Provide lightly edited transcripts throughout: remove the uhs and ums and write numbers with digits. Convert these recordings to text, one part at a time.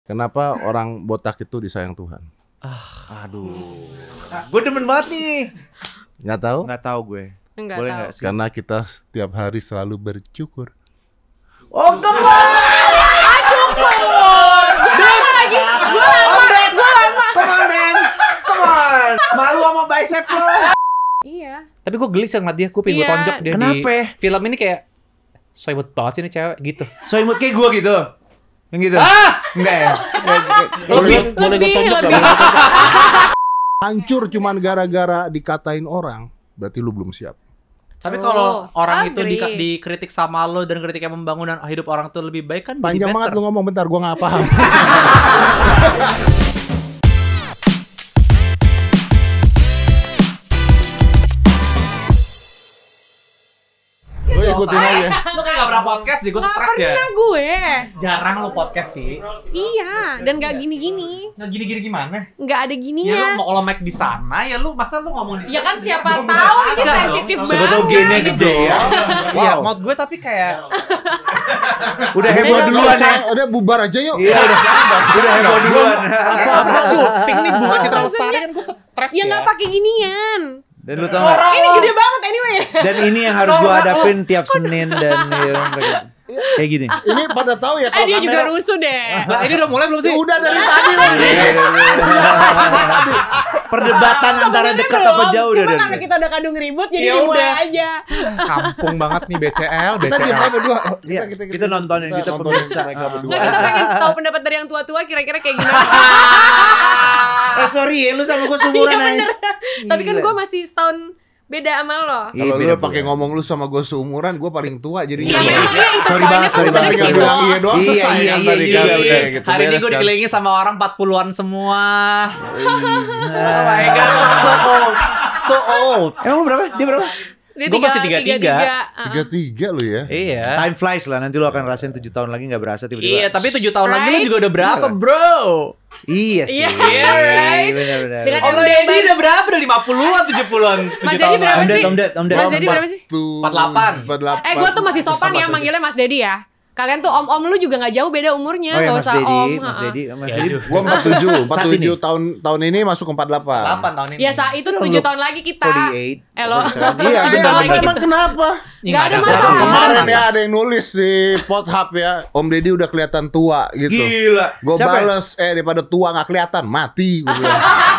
Kenapa orang botak itu disayang Tuhan? Aduh. Gue demen banget nih. Nggak tahu? Nggak tahu gue. Enggak Boleh tahu. nggak sih? Karena kita tiap hari selalu bersyukur. Oh, come on. Come on, man. Come on. Malu sama bicep lo. Iya. Tapi gue geli ngeliat dia, gue pengen gue Iya. tonjok dia Kenapa? di film ini kayak so imut banget sih ini cewek gitu. So imut kayak gue gitu. Yang gitu. Enggak ya? Boleh gue tonjok lebih. nggak? Hancur cuman gara-gara dikatain orang, berarti lu belum siap. Tapi kalau orang itu agree. dikritik sama lo dan kritik yang membangun dan hidup orang tuh lebih baik kan Panjang jadi banget better. lu ngomong, bentar gua nggak paham. Lu ikutin aja. Lo kayak gak pernah podcast deh, gue Nggak stres ya. pernah gue. Jarang lo podcast sih. Iya, dan gak gini-gini. Nggak gini-gini gimana? Gak ada Ya lu gininya. mau kalau mic di sana ya lu masa lu ngomong di sini? Ya kan siapa tahu ini Agak dong. sensitif Siapa tahu banget. gainnya gede ya. Iya, Wow. maksud gue tapi kayak Udah heboh Udah, duluan nggak usah, ya. udah bubar aja yuk. Iya, udah heboh duluan. apa syuting nih bunga Citra Lestari kan gue stres Ya ya. nggak pakai ginian. Dan lu tau gak? Ini gede banget anyway. Dan ini yang harus gue hadapin tiap Senin dan ya, kayak gini. Ini pada tahu ya kalau Dia juga kamera. rusuh deh. Nah, ini udah mulai belum sih? Udah dari tadi loh. Tadi. Perdebatan antara Sebenarnya dekat apa belum, jauh cuma udah. karena kita udah kadung ribut jadi Ya dimulai udah. aja. Kampung banget nih BCL, Kita diem aja berdua. Iya, kita nontonin, kita pemirsa. mereka berdua. Nggak, kita pengen tahu pendapat dari yang tua-tua kira-kira kayak gimana. Sorry ya, lu sama gue Iya seumuran aja. bener. Tapi kan gue masih setahun beda sama lo. Kalau beda, lu pakai beda. ngomong lu sama gue seumuran, gue paling tua jadi. Iya memang iya itu Sorry poinnya banget, tuh sorry sebenarnya banget. Tinggal gitu. bilang iya doang Iya, selesai iya, kan iya, tadi iya, kan. iya. Udah gitu, Hari ini beres gue kan. dikelilingi sama orang 40-an semua. Oh my God, so old, so old. Emang berapa? Dia berapa? Dia Gua masih 33. 33 lu ya. Iya. Time flies lah, nanti lu akan rasain 7 tahun lagi gak berasa tiba-tiba. Iya, tapi 7 tahun lagi lu Right? juga udah berapa, bro? Iya sih. Iya, right? Benar-benar. Dengan Om Om Deddy Deddy udah berapa? Udah 50-an, 70-an. Mas Deddy berapa Om sih? Ded, Om Ded, Om Ded. Mas Deddy berapa sih? 48. 48. Gue tuh masih sopan ya manggilnya Mas Deddy ya. Kalian tuh om-om lu juga gak jauh beda umurnya, Oh ya gak Mas usah Deddy, om. Mas ha-ha. Deddy, Mas Ya, Deddy. aduh. Gua 47, Saat 47 ini. tahun ini masuk ke 48. 8 tahun ini. Ya saat itu 7 tahun lagi kita. 48. Lo. Iya, bentar, emang, bentar. emang kenapa? Nggak ada Satu masalah. kemarin ya ada yang nulis di Pothub ya, Om Deddy udah kelihatan tua gitu. Gila. Gue Siapa ya? bales, daripada tua nggak kelihatan, mati. Gua bilang.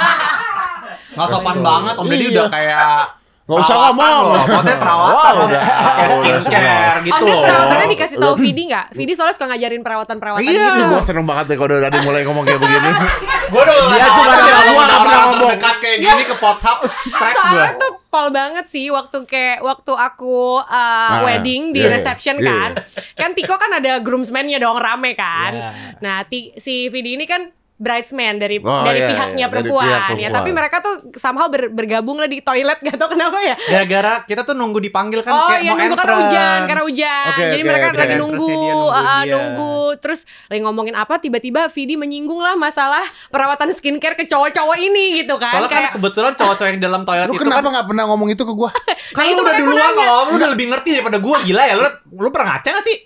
Nggak sopan banget, Om Deddy Iya. udah kayak Nggak usah perawatan ngomong. loh. Maksudnya perawatan Wow, loh. udah. Kayak skincare gitu Om Ded loh. perawatannya dikasih tahu Vidi nggak? Vidi soalnya suka ngajarin perawatan-perawatan Iya. gitu. Gue seneng banget deh kalau tadi mulai ngomong kayak begini. Gue udah Dia cuma ada kalau gua nggak pernah ngomong. dekat kayak gini ke Pothub, stres gue. Soalnya tuh pol banget sih waktu aku wedding di iya, reception iya, kan. Kan Tiko kan ada groomsman-nya dong rame kan. Iya. Nah, si Vidi ini kan bridesman dari Oh, iya, pihaknya iya, dari perempuan pihak ya. perempuan. Tapi mereka tuh somehow bergabung lah di toilet gak tau kenapa ya. Gara-gara kita tuh nunggu dipanggil kan Oh kayak iya mau nunggu karena entrance. hujan. Oke, Jadi oke, mereka oke. lagi nunggu, Entrance-nya dia nunggu dia. nunggu. Terus lagi ngomongin apa tiba-tiba Vidi menyinggung lah masalah perawatan skincare ke cowok-cowok ini gitu kan. Soalnya kan kebetulan cowok-cowok yang dalam toilet Lu itu kenapa kan nggak pernah ngomong itu ke gue? kan itu lu udah makanya duluan gua nanya. om, lu udah lebih ngerti daripada gue. Gila ya, lu pernah ngaca gak sih?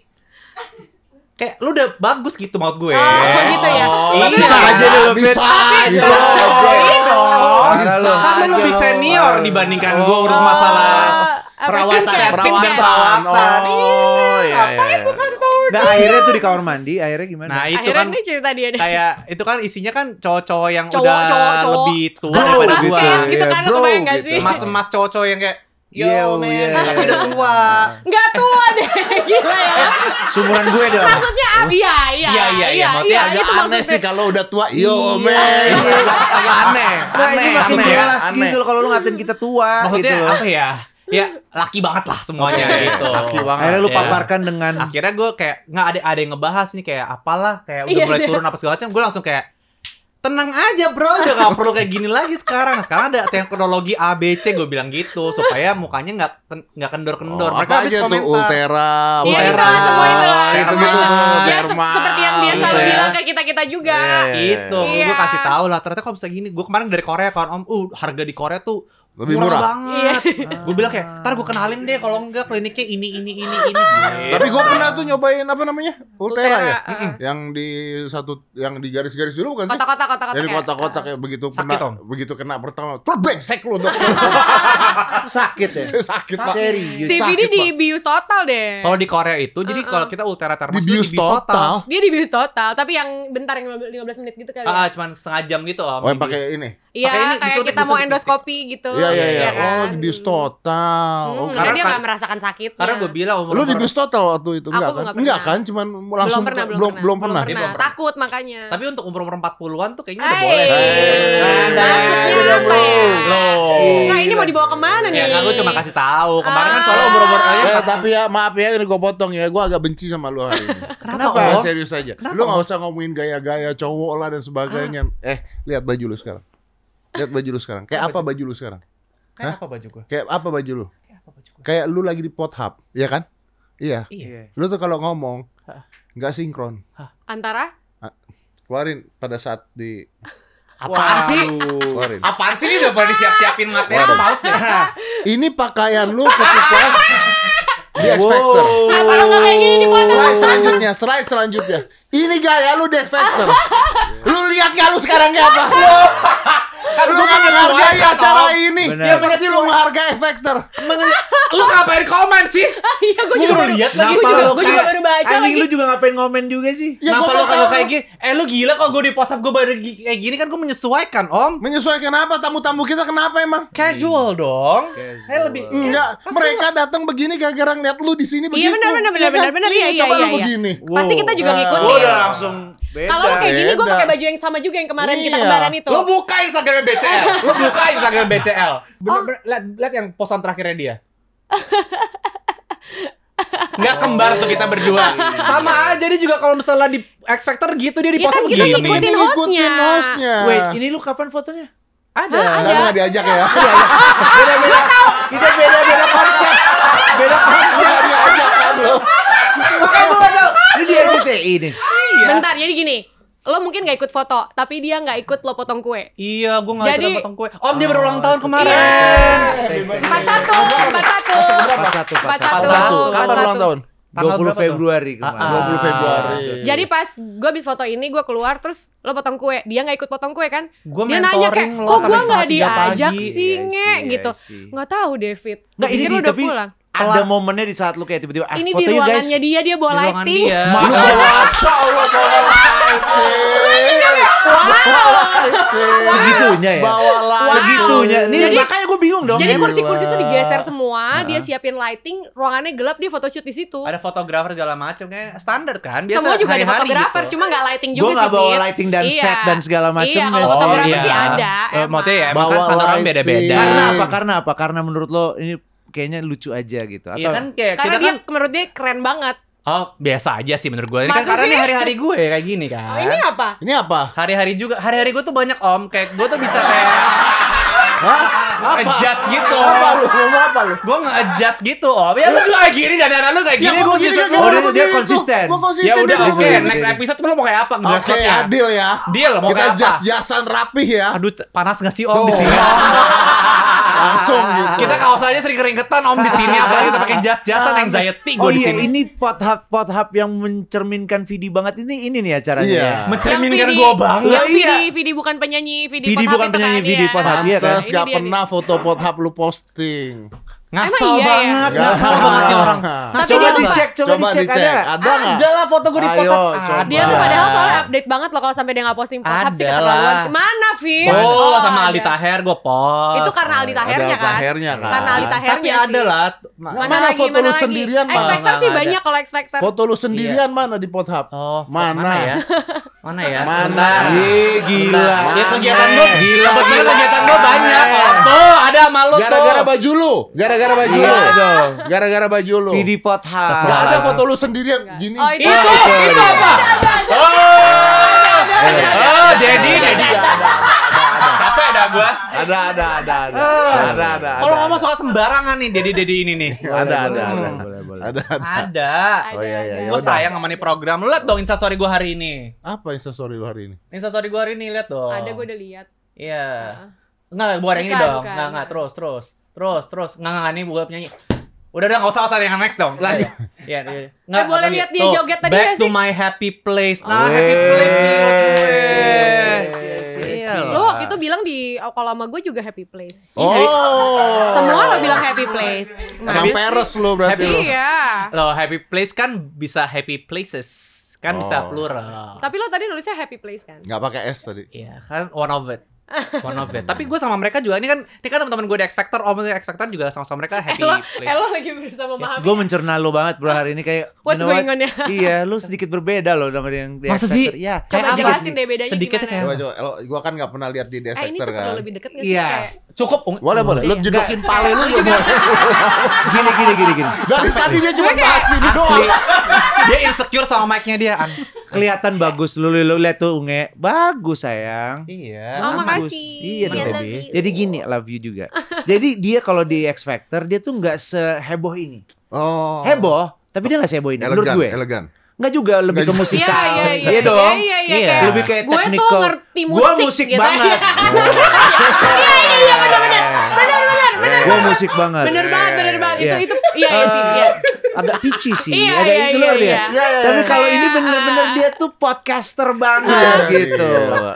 Kayak lu udah bagus gitu maksud gue. Oh, gitu ya. Iya. Bisa aja deh lu, Bisa Fit. aja. Bisa aja. Iya dong. Bisa Kan lu aja lebih lo. senior dibandingkan gue urus Oh. masalah Apa, perawatan. skincare, Perawatan. skincare. Oh, iya, iya. Nah akhirnya tuh di kamar mandi, akhirnya gimana? Nah itu Akhirnya kan nih cerita dia deh. kayak itu kan isinya kan cowok-cowok yang Cowok, udah cowok. lebih tua Bro, daripada gitu. gue. Basket gitu Iya, kan, lu bro, kebayang gak gitu. sih? Mas-mas cowok-cowok yang kayak Yo, yo man, yeah. tapi udah tua. Nggak tua deh, gila ya. Seumuran gue dong. Maksudnya iya. Iya, maksudnya Agak itu aneh maksudnya. sih kalau udah tua. Yo, Iya. men. Agak aneh. Nah ini makin aneh, jelas aneh. gitu loh kalau lu ngatain kita tua Maksudnya gitu loh. apa ya? Ya laki banget lah semuanya gitu. Laki banget. Akhirnya lu Iya. paparkan dengan Akhirnya gue kayak nggak ada yang ngebahas nih kayak apalah kayak udah Iya, mulai iya. turun apa segala macam. Gue langsung kayak tenang aja bro, udah gak perlu kayak gini lagi sekarang. Nah, sekarang ada teknologi A B C gue bilang gitu supaya mukanya nggak kendor-kendor. Oh, Mereka apa habis aja tuh komentar. Ultera, Iya, Ultera, itu semua itu lah. gitu-gitu tuh, Ya, Derma. seperti yang dia selalu gitu ya. bilang ke kita juga. Iya, iya. Gitu, Iya. gue kasih tahu lah. Ternyata kalau bisa gini, gue kemarin dari Korea kan om, harga di Korea tuh Lebih murah. banget. Gue bilang kayak, ntar gue kenalin deh kalau enggak kliniknya ini. Tapi gue pernah tuh nyobain apa namanya? Ultera ya. Ultera, Yang di garis-garis dulu bukan sih? Kotak-kotak. Dari kotak-kotak ya begitu Sakit, kena, Om? begitu kena pertama, terus brengsek lu dokter. Sakit ya? Sakit Pak. Serius. Si Sakit, Vidi Pak. dibius total deh. Kalau di Korea itu, jadi kalau kita Ultera Thermas Dibius itu total. Dia dibius total, tapi yang bentar yang 15 menit gitu kali. Cuman setengah jam gitu Om. Oh yang pakai ini. Iya, pakai ini, kayak disuntik, kita mau disuntik. endoskopi gitu. Iya. kan? Oh dibius total. Oh, Karena dia kan- nggak merasakan sakitnya. Karena gue bilang lu dibius total waktu itu Aku enggak nggak kan? pernah. Enggak kan? Cuman langsung belum pernah. Dia belum pernah. Takut makanya. Tapi untuk umur 40-an tuh kayaknya udah Hey. boleh. Maksudnya Udah, apa bro. ya? Loh. Nah, ini mau dibawa kemana nih? Ya kan gue cuma kasih tahu. Kemarin kan soalnya umur-umur Tapi ya maaf ya ini gue potong ya. Gue agak benci sama lu hari ini. Kenapa, Nggak, Om? serius aja. Lu nggak usah ngomongin gaya-gaya cowok lah dan sebagainya. Lihat baju lu sekarang. Lihat baju lu sekarang. Kayak apa baju lu sekarang? Kayak apa baju gue? Kayak apa baju lu? Kayak lu lagi di Pornhub, ya kan? Iya. Iya. Lu tuh kalau ngomong nggak sinkron. Antara Keluarin pada saat di Apaan sih? keluarin. Apaan sih ini udah pada disiap-siapin materi apa males deh. Ini pakaian lu ketika di X Factor. kenapa lo nggak kayak gini di foto? Slide selanjutnya. Ini gaya lu di X Factor. Lu lihat gak lu sekarang kayak apa? Kan lu gak menghargai acara ini. Benar. Ya berarti lu menghargai X Factor. Lu ngapain komen sih? Iya, gue Gua juga baru baru lihat lagi. lagi. Gue juga baru baca Anjing lagi. lu juga ngapain ngomen juga sih? Ya, Kenapa gua lo nggak kalau tahu. kayak gini? Lu gila kalau gue di WhatsApp gue baru kayak gini kan gue menyesuaikan Om. Menyesuaikan apa? Tamu-tamu kita kenapa emang? Casual dong. Kayak lebih Enggak, mereka datang begini gara-gara ngeliat lu di sini begitu. Iya, benar, Iya kan? benar. Iya, Coba iya, lu iya. begini. Pasti kita juga Wow. ngikutin. Gua udah langsung beda. Kalau lo kayak gini, gue Beda. pakai baju yang sama juga yang kemarin kita Iya. kembaran itu. Lo buka Instagram BCL. Lo buka Instagram BCL. Bener-bener lihat yang posan terakhirnya dia. Nggak kembar tuh kita berdua. Sama aja dia juga kalau misalnya di X Factor gitu dia di Iya kan, posan kita begini. ngikutin Ini hostnya. Wait, ini lu kapan fotonya? Ada. Tapi nggak diajak ya. Beda-beda. Kita beda-beda konsep. Beda konsep. Nggak diajak kan lu. Makanya gua nggak tahu. Ini di RCTI nih. Bentar, jadi gini. Lo mungkin gak ikut foto, tapi dia gak ikut lo potong kue. Iya, gue nggak Jadi- ikut potong kue. Om dia berulang tahun kemarin. Iya. 41. 41. Kapan ulang tahun? 20 berapa tuh? Februari kemarin. 20 Februari. Jadi pas gue habis foto ini, gue keluar terus lo potong kue. Dia gak ikut potong kue kan? Gua Dia nanya kayak, mentoring lo kok gue sampai gak setengah 3 diajak pagi." sih, Iya nge sih, gitu. iya sih. Gak tahu David. Nggak, ini Pikir di, lo udah tapi pulang. ada momennya di saat lu kayak tiba-tiba Ini di fotonya guys. ruangannya dia Di bawa ruangan lighting. dia. Masya Allah bawa lighting. Segitunya ya. Bawa lighting. Segitunya. Nih Jadi- makanya gue bingung dong. Jadi Ini. kursi-kursi itu digeser semua, dia siapin lighting, ruangannya gelap, dia photoshoot di situ. Ada fotografer segala macam kayak standar kan. Biasa Semua juga ada hari-hari fotografer, gitu. cuma nggak lighting juga Gue sih. nggak bawa Dit. lighting dan Iya. set dan segala macam. Iya, kalau ya. fotografer iya. sih ada. Maksudnya ya, emang Bawa kan standar orang lighting. beda-beda. Karena apa? Karena menurut lo ini kayaknya lucu aja gitu? Atau Iya kan kayak Karena kita dia kan menurut dia keren banget. biasa aja sih menurut gue. Ini kan Masa karena sih? ini hari-hari gue kayak gini kan. Oh, ini apa? Ini apa? Hari-hari juga, hari-hari gue tuh banyak Om. Kayak gue tuh bisa kayak Hah? Apa? adjust gitu. Apa lu? Ngomong apa lu? Gue nge-adjust gitu Om. Ya lu juga kayak gini dan lu kayak Ya, gini. gua Gue begini justru kan, Oh, gua dia begitu. konsisten. Gua konsisten. ya udah dia oke. begini. Next episode lu mau kayak apa? Oke, adil ya. Deal, mau Kita kayak apa? jas-jasan rapih ya. Aduh, panas gak sih Om Tuh. di sini? Langsung gitu. Kita kaos aja sering keringetan Om di sini, apalagi kita pakai jas-jasan anxiety gue Oh di iya, sini. ini pot-hub yang mencerminkan Vidi banget ini nih acaranya. Iya. ya? Mencerminkan Vidi- gue banget. Yang Iya. Vidi bukan penyanyi, Vidi Vidi Pothap bukan itu penyanyi, kan, Vidi iya. Pothap. Iya kan? Pantes Ini gak dia pernah foto Pornhub lu posting. Ngasal Emang iya banget, ya? ngasal banget nih orang. Tapi Coba dia tuh dicek, coba dicek ada. Ada nggak? Ada lah foto gue di Ayo, Pothap. coba. Dia tuh padahal soalnya update banget loh kalau sampai dia nggak posting Pothap sih Ada keterlaluan lah. sih. Mana, Fit? Oh, sama ada. Aldi Taher gue post. Itu karena Aldi Tahernya Ada kan? Tahernya kan. Karena Aldi Tahernya Tapi sih. ada lah. Mana foto lu sendirian, X Bang? Factor sih Nggak banyak kalau X Factor. Foto lu sendirian mana di Pornhub? Oh, Mana? ya? Mana ya? Mana? Bentar. Gila. Ya Mana? kegiatan gue Gila, Kebetulan gila. kegiatan gue banyak. Oh, tuh ada sama lu tuh. Gara-gara baju lu. Gara-gara baju Iya lu. dong. Gara-gara baju lu. Vidi Pothap. Gak ada foto lu sendirian gini. Oh, itu. Itu apa? Oh, Dedi. Capek dah gua. Ada. Kalau ngomong soal sembarangan nih Dedi ini nih. Ada. Boleh. Ada. Oh iya. Gue sayang sama nih program. Lu liat dong instastory gue hari ini. Apa instastory lu hari ini? Instastory gue hari ini liat dong. Ada gue udah lihat. Iya. Enggak, bukan yang ini Bukan, dong. bukan. Enggak, terus. Enggak, ini bukan penyanyi. Udah nggak usah yang next dong. Lanjut. Iya. Boleh lihat dia joget tadi Back nggak to sih? my happy place. Nah, Weh. happy place nih menurut gue. Iya. Lo waktu itu bilang di kalau sama gue juga happy place. Oh. Semua lo bilang happy place. Emang peres lu berarti lu. Iya. Loh, happy place kan bisa happy places. Kan bisa Oh. plural. Tapi lo tadi nulisnya happy place kan? Nggak pakai S tadi. Iya, kan one of it. Tapi gue sama mereka juga ini kan teman-teman gue di X Factor, om di X Factor juga sama mereka happy place. Lo lagi berusaha memahami. Gue mencerna lo banget bro hari ini kayak What's you know going what? on ya? Iya, lu sedikit berbeda loh dengan yang di Masa X sih? Factor. Iya. Coba Kayak jelasin deh bedanya sedikitnya gimana. Coba. Gua kan nggak pernah lihat di ini Defector tuh perlu kan. lebih deket gak sih? Iya. Kayak, Cukup. Boleh. Lu Iya. jedokin pale lu juga. Gini. Dari tadi dia cuma bahas ini Asli. doang. Dia insecure sama mic-nya dia. Kelihatan bagus lu lihat tuh Unge. Bagus sayang. Iya. Oh, Bagus. makasih. Iya dong, I love baby. you. Jadi gini, love you juga. Jadi dia kalau di X Factor dia tuh nggak seheboh ini. Oh. Heboh, tapi dia nggak seheboh ini. Menurut gue. Elegan. Nggak juga, lebih ke Nggak musikal. Iya, Iya dong. Iya. Lebih kayak Gue tuh technical. ngerti musik. Gua musik gitu. banget. Iya, benar. Gua musik banget. Bener banget. Iya. Itu iya sih. Iya. Agak pitchy sih, Iya, agak iya, itu iya, loh dia. iya. Iya. Tapi kalau ini Kayak, bener-bener dia tuh podcaster banget gitu.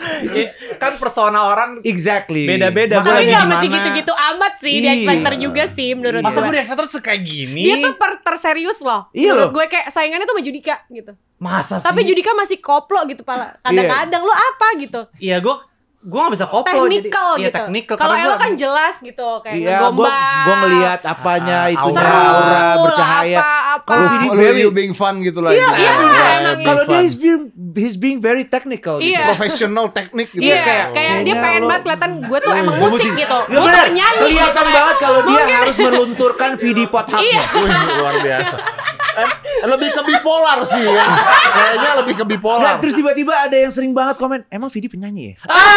Kan persona orang Exactly. Beda-beda. Tapi Lagi nggak gimana? mesti gitu-gitu amat sih di Iya. X Factor juga sih menurut Masa gue gue. di X Factor kayak gini? Dia tuh terserius loh. Iya Menurut loh. gue kayak saingannya tuh sama Judika gitu. Masa sih? Tapi Judika masih koplo gitu pala. Kadang-kadang lo apa gitu. Iya, gue gak bisa koplo. Technical Iya, gitu. technical. Kalau Karena Elo gua- kan jelas gitu kayak Iya, ngegombang. gua ngelihat apanya itunya Seru, aura bercahaya. Apa. Kalau Vidi Lu very you being fun gitu lah. Iya, gitu. iya, emang being kalau dia fun. he's being very technical gitu. Iya. Professional teknik gitu. Iya, kayak- kayak dia kayaknya pengen lo- banget kelihatan gue tuh emang Gua musik gitu. Ya Gue tuh benar, penyanyi kelihatan gitu, banget kalau dia mungkin- harus melunturkan Vidi pot hubnya. Wih, luar biasa. Lebih ke bipolar sih ya. Kayaknya lebih ke Nah, bipolar. terus tiba-tiba ada yang sering banget komen, emang Vidi penyanyi ya?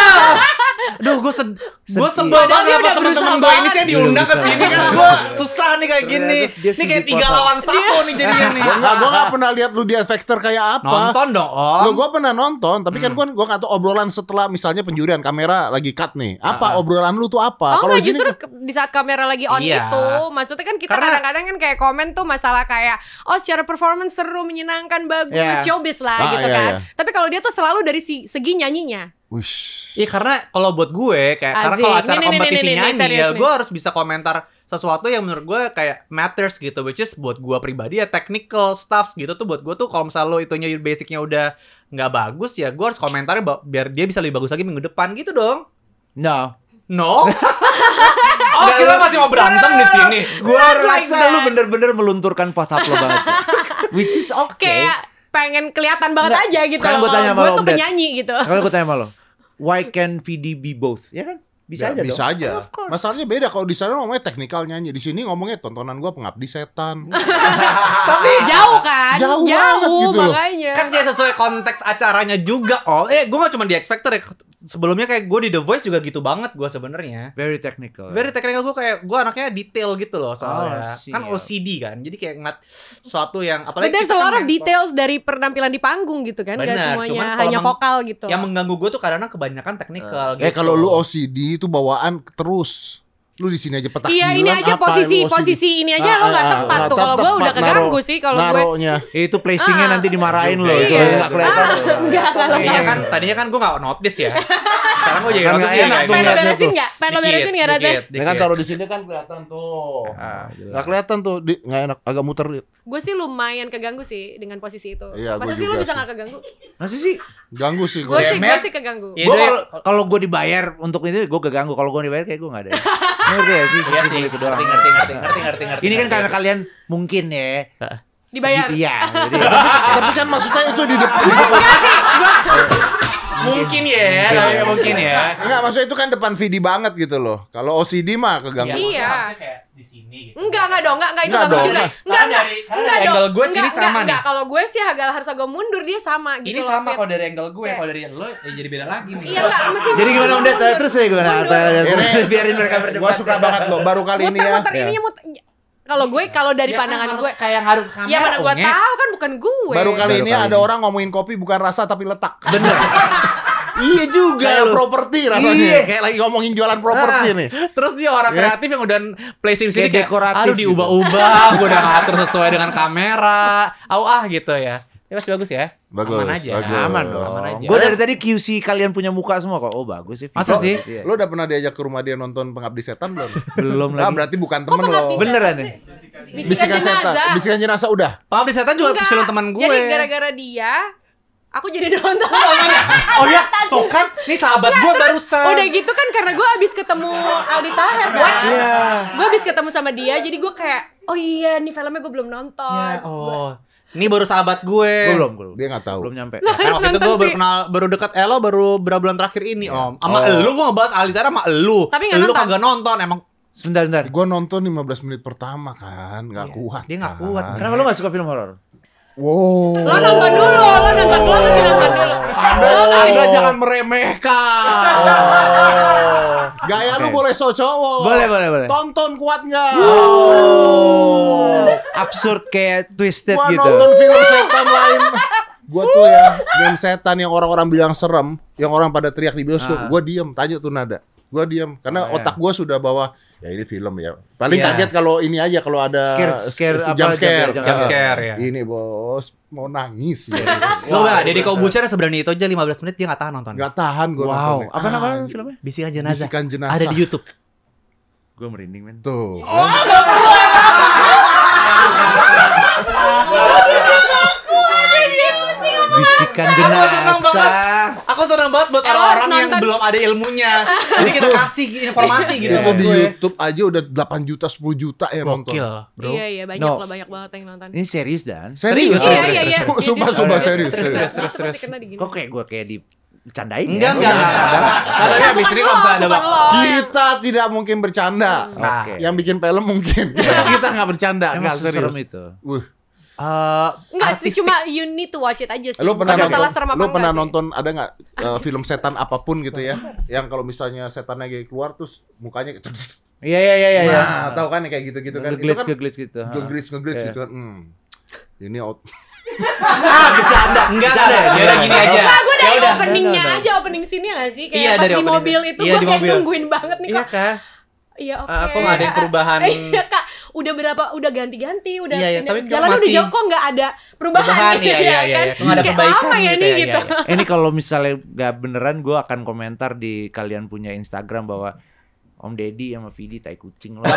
Aduh, gue Sedih. sebel Padahal dia banget udah sama temen-temen berusaha gue ini banget. saya diundang ke Dia udah sini kan berusaha. gue susah nih kayak gini. Dia Ini kayak Vidi 3 Pot lawan 1 nih jadinya nih. Gua nggak pernah lihat lu di Factor kayak apa. Nonton dong, Om. Gue pernah nonton, tapi kan gua nggak tahu obrolan setelah misalnya penjurian kamera lagi cut nih. Apa obrolan lu tuh apa? Oh Kalau enggak, di sini justru di saat kamera lagi on Iya. itu maksudnya kan kita Karena- kadang-kadang kan kayak komen tuh masalah kayak oh secara performance seru, menyenangkan, bagus, Iya. showbiz lah Ah, gitu iya, kan. iya. Tapi kalau dia tuh selalu dari segi nyanyinya. Wish. Iya, karena kalau buat gue kayak karena kalau Asik. acara Nih, kompetisi nih, nyanyi serius ya nih. gue harus bisa komentar sesuatu yang menurut gue kayak matters gitu, which is buat gue pribadi ya technical stuff gitu tuh buat gue tuh kalau misalnya lo itunya basicnya udah nggak bagus ya gue harus komentarnya biar dia bisa lebih bagus lagi minggu depan gitu dong. No. No. Oh, kita masih mau berantem di sini. Gua Not like rasa that. lu bener-bener melunturkan pot hub lo banget sih. Which is okay. Kayak pengen kelihatan banget Nggak, aja gitu sekarang loh. gua tanya Kalau sama gue lo, tuh Om Ded. penyanyi gitu. Kalau gue tanya sama lo, why can Vidi be both? Ya kan? Bisa aja Bisa dong. aja. Of course. Masalahnya beda kalau di sana ngomongnya teknikal nyanyi. Di sini ngomongnya tontonan gua pengabdi setan. Tapi jauh kan? Jauh banget gitu loh. makanya. Kan dia sesuai konteks acaranya juga. Oh, gue gak cuma di X Factor ya. Sebelumnya kayak gue di The Voice juga gitu banget gue sebenarnya. Very technical. Very technical, gue anaknya detail gitu loh soalnya. Oh, Kan siap. OCD kan. Jadi kayak ngeliat sesuatu yang But apalagi there's kita a kan lot of main details dari penampilan di panggung gitu kan? Gak Bener, semuanya cuman kalau hanya vokal gitu. yang mengganggu gue tuh kadang-kadang kebanyakan teknikal gitu. Kalau lu OCD itu bawaan terus. Lu di sini aja petak Iya ini gila, aja apa lu OCD? posisi ini aja lo nggak tepat tuh. Kalau gue udah keganggu sih kalau gue. naruhnya. Itu placingnya nanti dimarahin lo. Iya. Itu Nggak kelihatan. Enggak kalau Tadinya kan gue gak notice ya. Sekarang gue jadi Kan notice nggak ya. enak kayak tuh pengen lo liatnya beresin tuh. nggak? Pengen lo beresin nggak Rada? Ini kan taruh di sini kan kelihatan tuh. Nggak kelihatan tuh, nggak enak, agak muter. Gue sih lumayan keganggu sih dengan posisi itu. Iya, Masa gue sih lo juga bisa sih. nggak keganggu? Masih sih? Ganggu sih Gue gue. sih keganggu. Iya, Gue deh. kalau gue dibayar untuk itu gue keganggu. Kalau gue dibayar kayak gue nggak ada. Ngerti ya sih? Iya sih, Itu doang. ngerti. Ini kan karena kalian mungkin ya. Dibayar. Segitu, iya. Jadi, Tapi kan maksudnya itu di depan. Mungkin ya. Enggak, maksudnya itu kan depan Vidi banget gitu loh. Kalau OCD mah keganggu. Iya. Kayak di sini gitu. Enggak dong, enggak itu Enggak ganggu dong. juga. Karena dari angle gue sini sama nih. Enggak, kalau gue sih harus agak mundur dia sama gitu. Ini loh, sama Fit. kalau dari angle gue, kalau dari lo ya jadi beda lagi nih. Iya enggak, mesti jadi gimana Om Ded? Terus ya gimana? Ini Biarin mereka berdebat. Gua suka banget loh, baru kali ini ya. muter ininya muter. Kalau gue dari pandangan gue kayak ngaruh kamera. ya mana gue tahu kan bukan gue. Baru kali Baru ini kali ada ini. orang ngomongin kopi bukan rasa tapi letak. Bener. Iya Iya juga Kayak loh. properti rasanya. Iya. Kayak lagi ngomongin jualan properti nih. Terus dia orang Ya. kreatif yang udah placing sini Kayak dekoratif aduh diubah-ubah, gue udah ngatur sesuai dengan kamera, gitu ya. Ya masih bagus ya. Bagus, Aman aja. bagus. Aman dong. Aman aja. Gue dari tadi QC kalian punya muka semua kok. Oh bagus sih. Masa sih? Iya. Lo udah pernah diajak ke rumah dia nonton Pengabdi Setan belum? Belum Nah, lagi. berarti bukan Kok temen lo. Pengabdi Beneran Setan ya? sih? Bisikan setan. Bisikan jenazah udah. Pengabdi Setan juga Enggak. film teman gue. Jadi gara-gara dia aku jadi nonton. Oh ya, tuh kan, nih sahabat gue barusan. Udah gitu kan karena gue abis ketemu Aldi Taher kan. Iya. Gue abis ketemu sama dia jadi gue kayak oh iya nih filmnya gue belum nonton. Ya, oh. Ini baru sahabat gue. Gue belum. Dia nggak tahu. Belum nyampe. Kan waktu itu Nonton gue baru sih. kenal, baru dekat Elo baru berapa bulan terakhir ini, Om. Sama Oh. elu gue ngebahas Alitara sama elu. Tapi nggak Elu nonton. kagak nonton, emang Sebentar. Gue nonton 15 menit pertama kan, nggak kuat. Dia nggak kan. kuat. Kenapa lu gak suka film horor? Wow. Lo nonton dulu, lo nonton dulu, mesti nonton dulu. Anda jangan meremehkan. Gaya lu boleh so cowok. Boleh. Tonton kuat nggak? Absurd kayak twisted Gua gitu. nonton film setan lain. Gua tuh ya, film setan yang orang-orang bilang serem, yang orang pada teriak di bioskop, gua diem, tanya tuh nada. Gua diem karena otak gua sudah bawa ya ini film ya. Paling Iya. kaget kalau ini aja kalau ada Scare apa, jump scare. jump scare, ya. Ini bos mau nangis. Ya. Lo gak, Deddy Kobucer seberani itu aja 15 menit dia gak tahan nonton. Gak tahan gua Wow. nontonnya. Apa namanya filmnya? Bisikan jenazah. Bisikan jenazah. Ada di YouTube. Gue merinding men. Tuh. Bisikan jenazah. Aku senang banget buat Elo orang-orang harus yang nonton. belum ada ilmunya. Jadi kita kasih informasi gitu. Itu buat di gue. YouTube aja udah 8 juta 10 juta ya nonton. Gokil, bro. Iya banyak No. lah banyak banget yang nonton. Ini serius dan. Serius? Serius, Iya. Sumpah serius. Serius. Kok kayak gue kayak dicandain Enggak. ya? Tapi abis ini kalau misalnya ada Bukan lo. Kita tidak mungkin bercanda. Nah, Oke. Yang bikin film mungkin. Kita nggak bercanda, Emang nggak serius. seserem itu. Enggak sih artistik. cuma you need to watch it aja sih. Lo pernah Bukan nonton? masalah serem apa Lo pernah enggak sih. nonton ada nggak film setan apapun gitu ya? Yang kalau misalnya setannya kayak keluar terus mukanya gitu. Iya. Nah, tahu kan kayak gitu-gitu kan? Itu kan Ngeglitch gitu. ngeglitch Iya. gitu kan. Ini out. Bercanda. Enggak ada. Ya udah gini aja. Nah, gue dari Ya udah. openingnya No. aja, opening scene-nya gak sih? Kayak Iya, pas dari di opening. mobil itu Iya, gue di kayak mobil. nungguin banget nih Iya kok. kak. Iya oke. Kok nggak ada yang perubahan? Iya kak, udah ganti-ganti, udah Iya, pindah- tapi jalan udah masih- jauh kok nggak ada perubahan, Perubahan, gitu iya, ya iya, kan? iya. Kok nggak ada Kayak perbaikan apa ya gitu nih ya, gitu. iya, Ini kalau misalnya gak beneran gue akan komentar di kalian punya Instagram bahwa Om Deddy sama Vidi tai kucing lo. Gak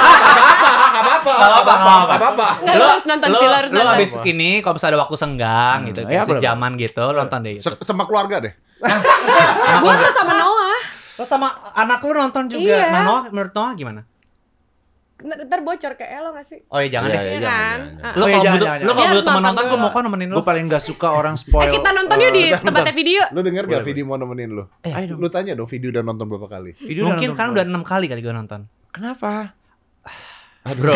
apa-apa. Nggak, lo harus nonton sih, lo harus Lo nonton. abis ini kalau misalnya ada waktu senggang gitu, Ya, boleh. sejaman gitu, lo nonton deh. Sama keluarga deh. Gue tuh sama Noah. Lo sama anak lo nonton juga. Iya. Nah, Noah, menurut Noah gimana? Ntar bocor ke Elo gak sih? Oh iya jangan Iya, deh. iya, Iya jangan, kan? jangan. Lo Oh, iya, kalau jangan, butuh, jangan, lo kalau jangan. butuh teman Iya, nonton, gue nonton mau kok nemenin lo. Gue paling gak suka orang spoil. Kita nonton yuk di tempatnya video. Lu denger gak Boleh, Vidi mau nemenin lu? Ayo dong. Lu tanya dong Vidi udah nonton berapa kali? Vidi udah Mungkin nonton kan belum? udah 6 kali kali gue nonton. Kenapa? Aduh.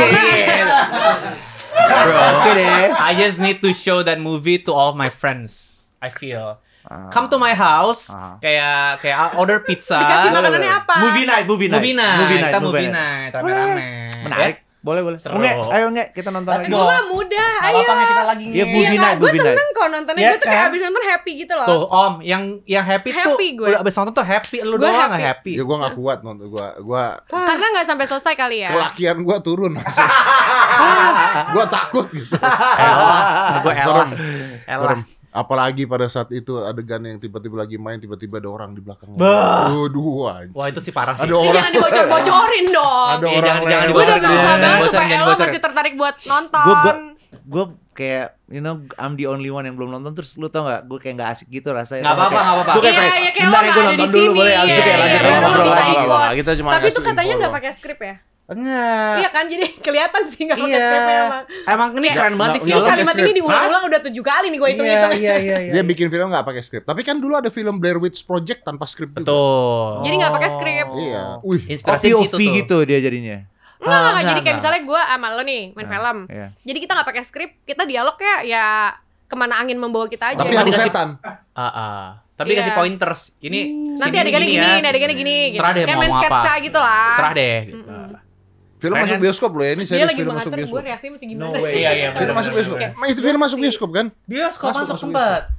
Bro, Oke deh. I just need to show that movie to all my friends. I feel. Ah. Come to my house, Ah. kayak order pizza. Dikasih makanannya apa? Movie night. Movie night. Kita movie night, rame-rame. Menarik. Boleh. Seru. Nge, ayo nge, kita nonton Let's lagi. go. Gue mah mudah, Gak ayo. apa-apa nggak kita lagi. Iya, movie Iya, night, gue movie night. seneng kok nontonnya. Iya Gue tuh kayak kan? abis nonton happy gitu loh. Tuh, Om, yang happy tuh Happy gue. udah abis nonton tuh happy, lu Gue doang nggak happy. happy. Ya gua gak kuat nonton gua Karena gak sampai selesai kali ya. kelakian gua turun. Gua takut gitu. Gue Serem. Elah. Serem. Apalagi pada saat itu adegan yang tiba-tiba lagi main tiba-tiba ada orang di belakang. Bah. Waduh, anjing. Wah itu sih parah sih. Ada Ih, orang. jangan dibocor-bocorin dong. Ada Iya, orang jangan lewat. Gue udah dibocorin. berusaha Jangan banget bocorin, supaya jangan Elo bocorin. masih tertarik buat nonton. Gue kayak I'm the only one yang belum nonton. Terus lu tau gak, gue kayak gak asik gitu rasanya. Nggak apa-apa, nggak apa-apa. Gue kayak, Iya, iya, kayak bentar lo ya gue nggak ada nonton di dulu sini. boleh. Abis itu Iya, kayak iya, lanjut iya, ngobrol lo bisa lagi. ikut. Kita cuma Tapi ngasih itu katanya info gak doang. pakai skrip ya? Enggak. Iya kan, jadi kelihatan sih gak pakai Iya. skripnya emang. Emang ini keren banget nih nggak- Ini film. pakai kalimat skrip. ini diulang-ulang udah 7 kali nih gue hitung-hitung. Iya. Dia bikin film gak pakai skrip. Tapi kan dulu ada film Blair Witch Project tanpa skrip juga. Betul. Jadi gak pakai skrip. Iya. Wih. Inspirasi di situ POV tuh. gitu dia jadinya. Enggak, jadi enggak. kayak misalnya gue sama lo nih main Nah, film. iya. Jadi kita gak pakai skrip, kita dialognya ya kemana angin membawa kita aja. Tapi Cuma harus dikasih- setan. Tapi Iya. dikasih pointers. Ini Nanti scene adegannya ini gini, ya. adegannya gini. Serah deh Kayak mau main ngomong sketsa apa. gitu lah. Serah deh. Gitu. Film Keren masuk kan? bioskop loh ya. Ini Dia serius lagi film masuk mengatur gue bioskop. reaksinya mesti gimana. No way. Iya. Film masuk bioskop. Oke. Itu film masuk bioskop kan? Bioskop Masuk masuk sempat.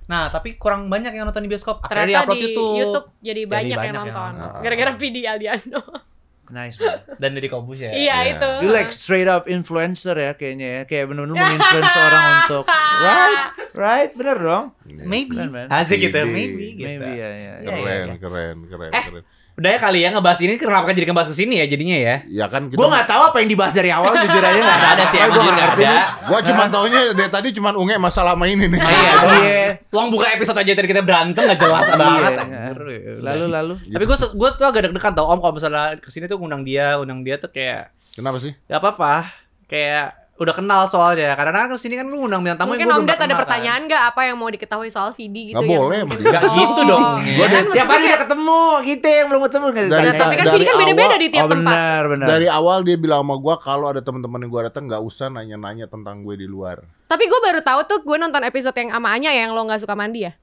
Nah, tapi kurang banyak yang nonton di bioskop. Akhirnya Ternyata di-upload di YouTube. jadi banyak yang banyak yang nonton. nonton. Gara-gara Vidi Aldiano. Nice man. Dan Deddy Corbuzier. Iya Iya. itu. You like straight up influencer ya kayaknya ya. Kayak bener-bener menginfluence orang untuk right, bener dong. Maybe. Keren, man. Asik gitu, Maybe. maybe gitu. Maybe ya. Keren. Udah ya kali ya ngebahas ini, kenapa kan jadi ngebahas kesini ya jadinya ya? Ya kan kita Gue nggak tahu apa yang dibahas dari awal, jujur aja nggak Nggak ada sih, emang Gue jujur nggak ada. Gua cuma taunya dari tadi cuma unge masalah sama ini nih. Iya, Iya. Uang buka episode aja tadi kita berantem nggak jelas Iya. banget. Lalu. Tapi gue tuh agak deg-degan tau Om kalau misalnya kesini tuh undang dia tuh kayak Kenapa sih? gak apa-apa, kayak udah kenal soalnya. Karena kesini kan lu undang bintang tamu Mungkin yang Om gua belum Ded ada kenal, pertanyaan nggak apa yang mau diketahui soal Vidi gitu Nggak ya? boleh, mungkin. emang. Nggak gitu dong. Gua Kan dari- Tiap hari udah ketemu, kita yang belum ketemu nggak Dari- ditanyain. Tapi kan Dari Vidi kan beda-beda awal- di tiap tempat. benar. Dari awal dia bilang sama gua kalau ada teman-teman yang gua datang nggak usah nanya-nanya tentang gue di luar. Tapi gue baru tahu tuh gue nonton episode yang sama Anya yang lo nggak suka mandi ya.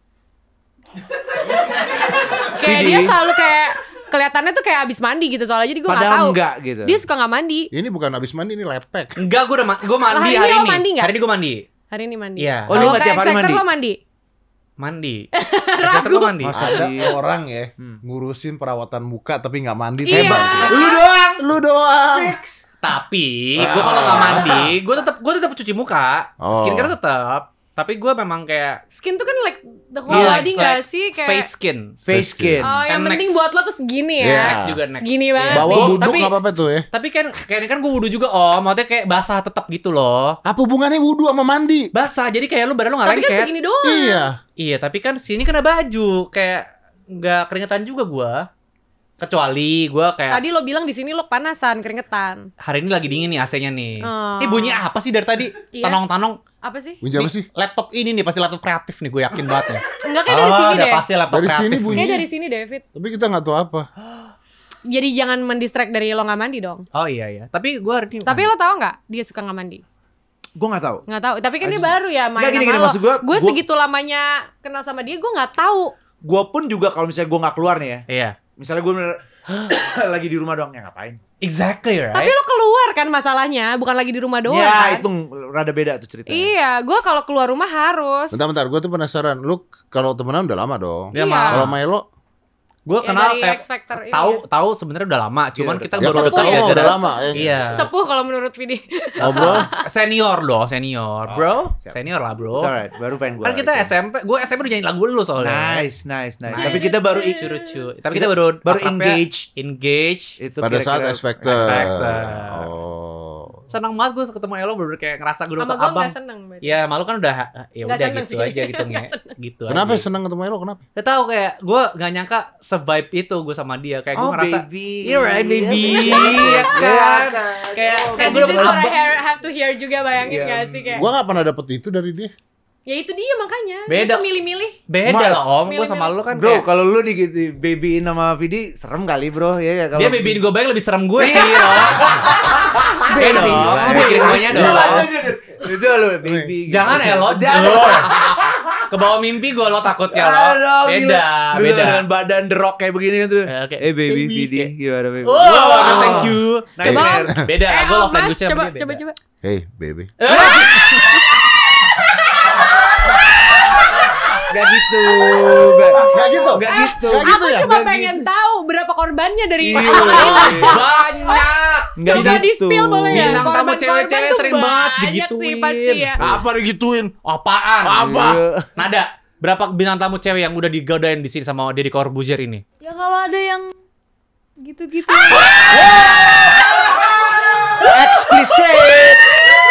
Kayak Vidi. dia selalu kayak kelihatannya tuh kayak abis mandi gitu soalnya jadi gue nggak Padahal tahu. enggak gitu. Dia suka nggak mandi. Ini bukan abis mandi, ini lepek. Enggak, gue mandi Hari hari ini lo ini. mandi nggak? Hari ini gue mandi. Hari ini mandi. Iya. Oh, lu Kalau nggak ke tiap hari X-Factor mandi? lo mandi. Mandi. Ragu gue mandi. Masa Ada sih? orang ya ngurusin perawatan muka tapi nggak mandi. Iya. Hebat. Lu doang. Tapi gue kalau nggak mandi, gue tetap cuci muka, Oh. skincare tetap. Tapi gue memang kayak Skin tuh kan like the whole Iya, body nggak sih kayak. face skin. Face skin. Oh yang And penting neck. buat lo tuh segini Iya. ya. Neck juga neck. Segini banget. Bawa nih. buduk tapi- nggak apa-apa tuh ya. Tapi kan kayak ini kan gue wudhu juga Om, maksudnya kayak basah tetap gitu loh. Apa hubungannya wudhu sama mandi? Basah, jadi kayak lu badan lu nggak Tapi kan lengket. segini doang. Iya. Iya, tapi kan sini kena baju, kayak nggak keringetan juga gua. Kecuali gua kayak Tadi lo bilang di sini lo panasan, keringetan. hari ini lagi dingin nih AC-nya nih. Oh. Ini bunyi apa sih dari tadi? Iya. Tanong-tanong. Apa sih? Bunyi apa Nih, sih? Laptop ini nih pasti laptop kreatif nih, gue yakin banget nih. Enggak kayak dari sini udah deh. pasti laptop Dari sini kreatif. bunyi. Kayak dari sini David. Tapi kita nggak tahu apa. Jadi jangan mendistract dari lo nggak mandi dong. Oh iya. Tapi gua hari ini Tapi lo tau nggak dia suka nggak mandi? Gue nggak tahu. Nggak tahu. Tapi kan dia baru ya main Nggak, gini, sama lo. maksud gua- Gue segitu lamanya kenal sama dia, gue nggak tahu. Gue pun juga kalau misalnya gue nggak keluar nih ya. Iya. Misalnya gue lagi di rumah doang, ya ngapain? Exactly right. Tapi lo keluar kan masalahnya, bukan lagi di rumah doang Ya kan? itu rada beda tuh ceritanya. Iya, gue kalau keluar rumah harus. Bentar, gue tuh penasaran. Lu kalau temenan udah lama dong. Dia Iya. mah. Kalau Milo, Gue Ya, kenal dari kayak X Factor ini tahu sebenarnya udah lama, cuman Iya, kita ya baru kalau deket tahu ya, mah udah jadi- lama. Iya. Sepuh kalau menurut Vidi. Ngobrol. Senior dong, senior. Bro, siap. senior lah, bro. It's alright, baru pengen gue. Kan kita SMP, gue SMP udah nyanyi lagu lu soalnya. Nice. Tapi kita baru Lucu. Tapi kita baru akrabnya engage. Itu Pada saat kira-kira- X Factor. X Factor. Oh. Senang banget gue ketemu Elo, bener-bener kayak ngerasa gue Sama dapet gue abang. nggak seneng. berarti. Ya malu kan udah ya Nggak udah seneng gitu sih. aja gitu Nggak nge. seneng. Gitu Kenapa aja. senang ketemu Milo? Kenapa? Gak tau kayak gue gak nyangka se-vibe itu gue sama dia. Kayak gue Oh ngerasa baby. You're right baby. Iya kan? kan. Kayak Kayak gue this dapet is what I abang. have to hear juga, bayangin Iya. gak sih kayak. Gua nggak pernah dapet itu dari dia. Ya itu dia makanya. Beda. Dia milih-milih. Beda lah om, gue Milih-milih. sama lu kan Bro, kayak kalau lu di babyin sama Vidi serem kali bro, ya ya kalau dia babyin gue baik lebih serem gue sih loh. Beda dong, Gila. lu mikirin guanya dong. Itu lu baby. Jangan Elo, ke bawah mimpi gue lo takutnya lo. Aduh, Beda, Lu beda. dengan badan The Rock kayak begini kan tuh. Oke. Baby Baby. Vidi, gimana baby? Oh, thank you. Nice Coba. man. Beda, gue love Mas, language-nya coba, sama dia coba, beda. coba. Hey baby. Gak gitu. Gak Gak gitu. Gak gitu. Gak gitu Aku ya? cuma Nggak pengen tahu berapa korbannya dari Iya. Banyak. Nggak Coba gitu. di-spill boleh ya? Bintang tamu Korban-korban cewek-cewek tuh sering banget banyak digituin. sih pasti ya. Apa digituin? Apaan? Apa? Nada. Berapa bintang tamu cewek yang udah digodain di sini sama Deddy Corbuzier ini? Ya kalau ada yang gitu-gitu. Explicit.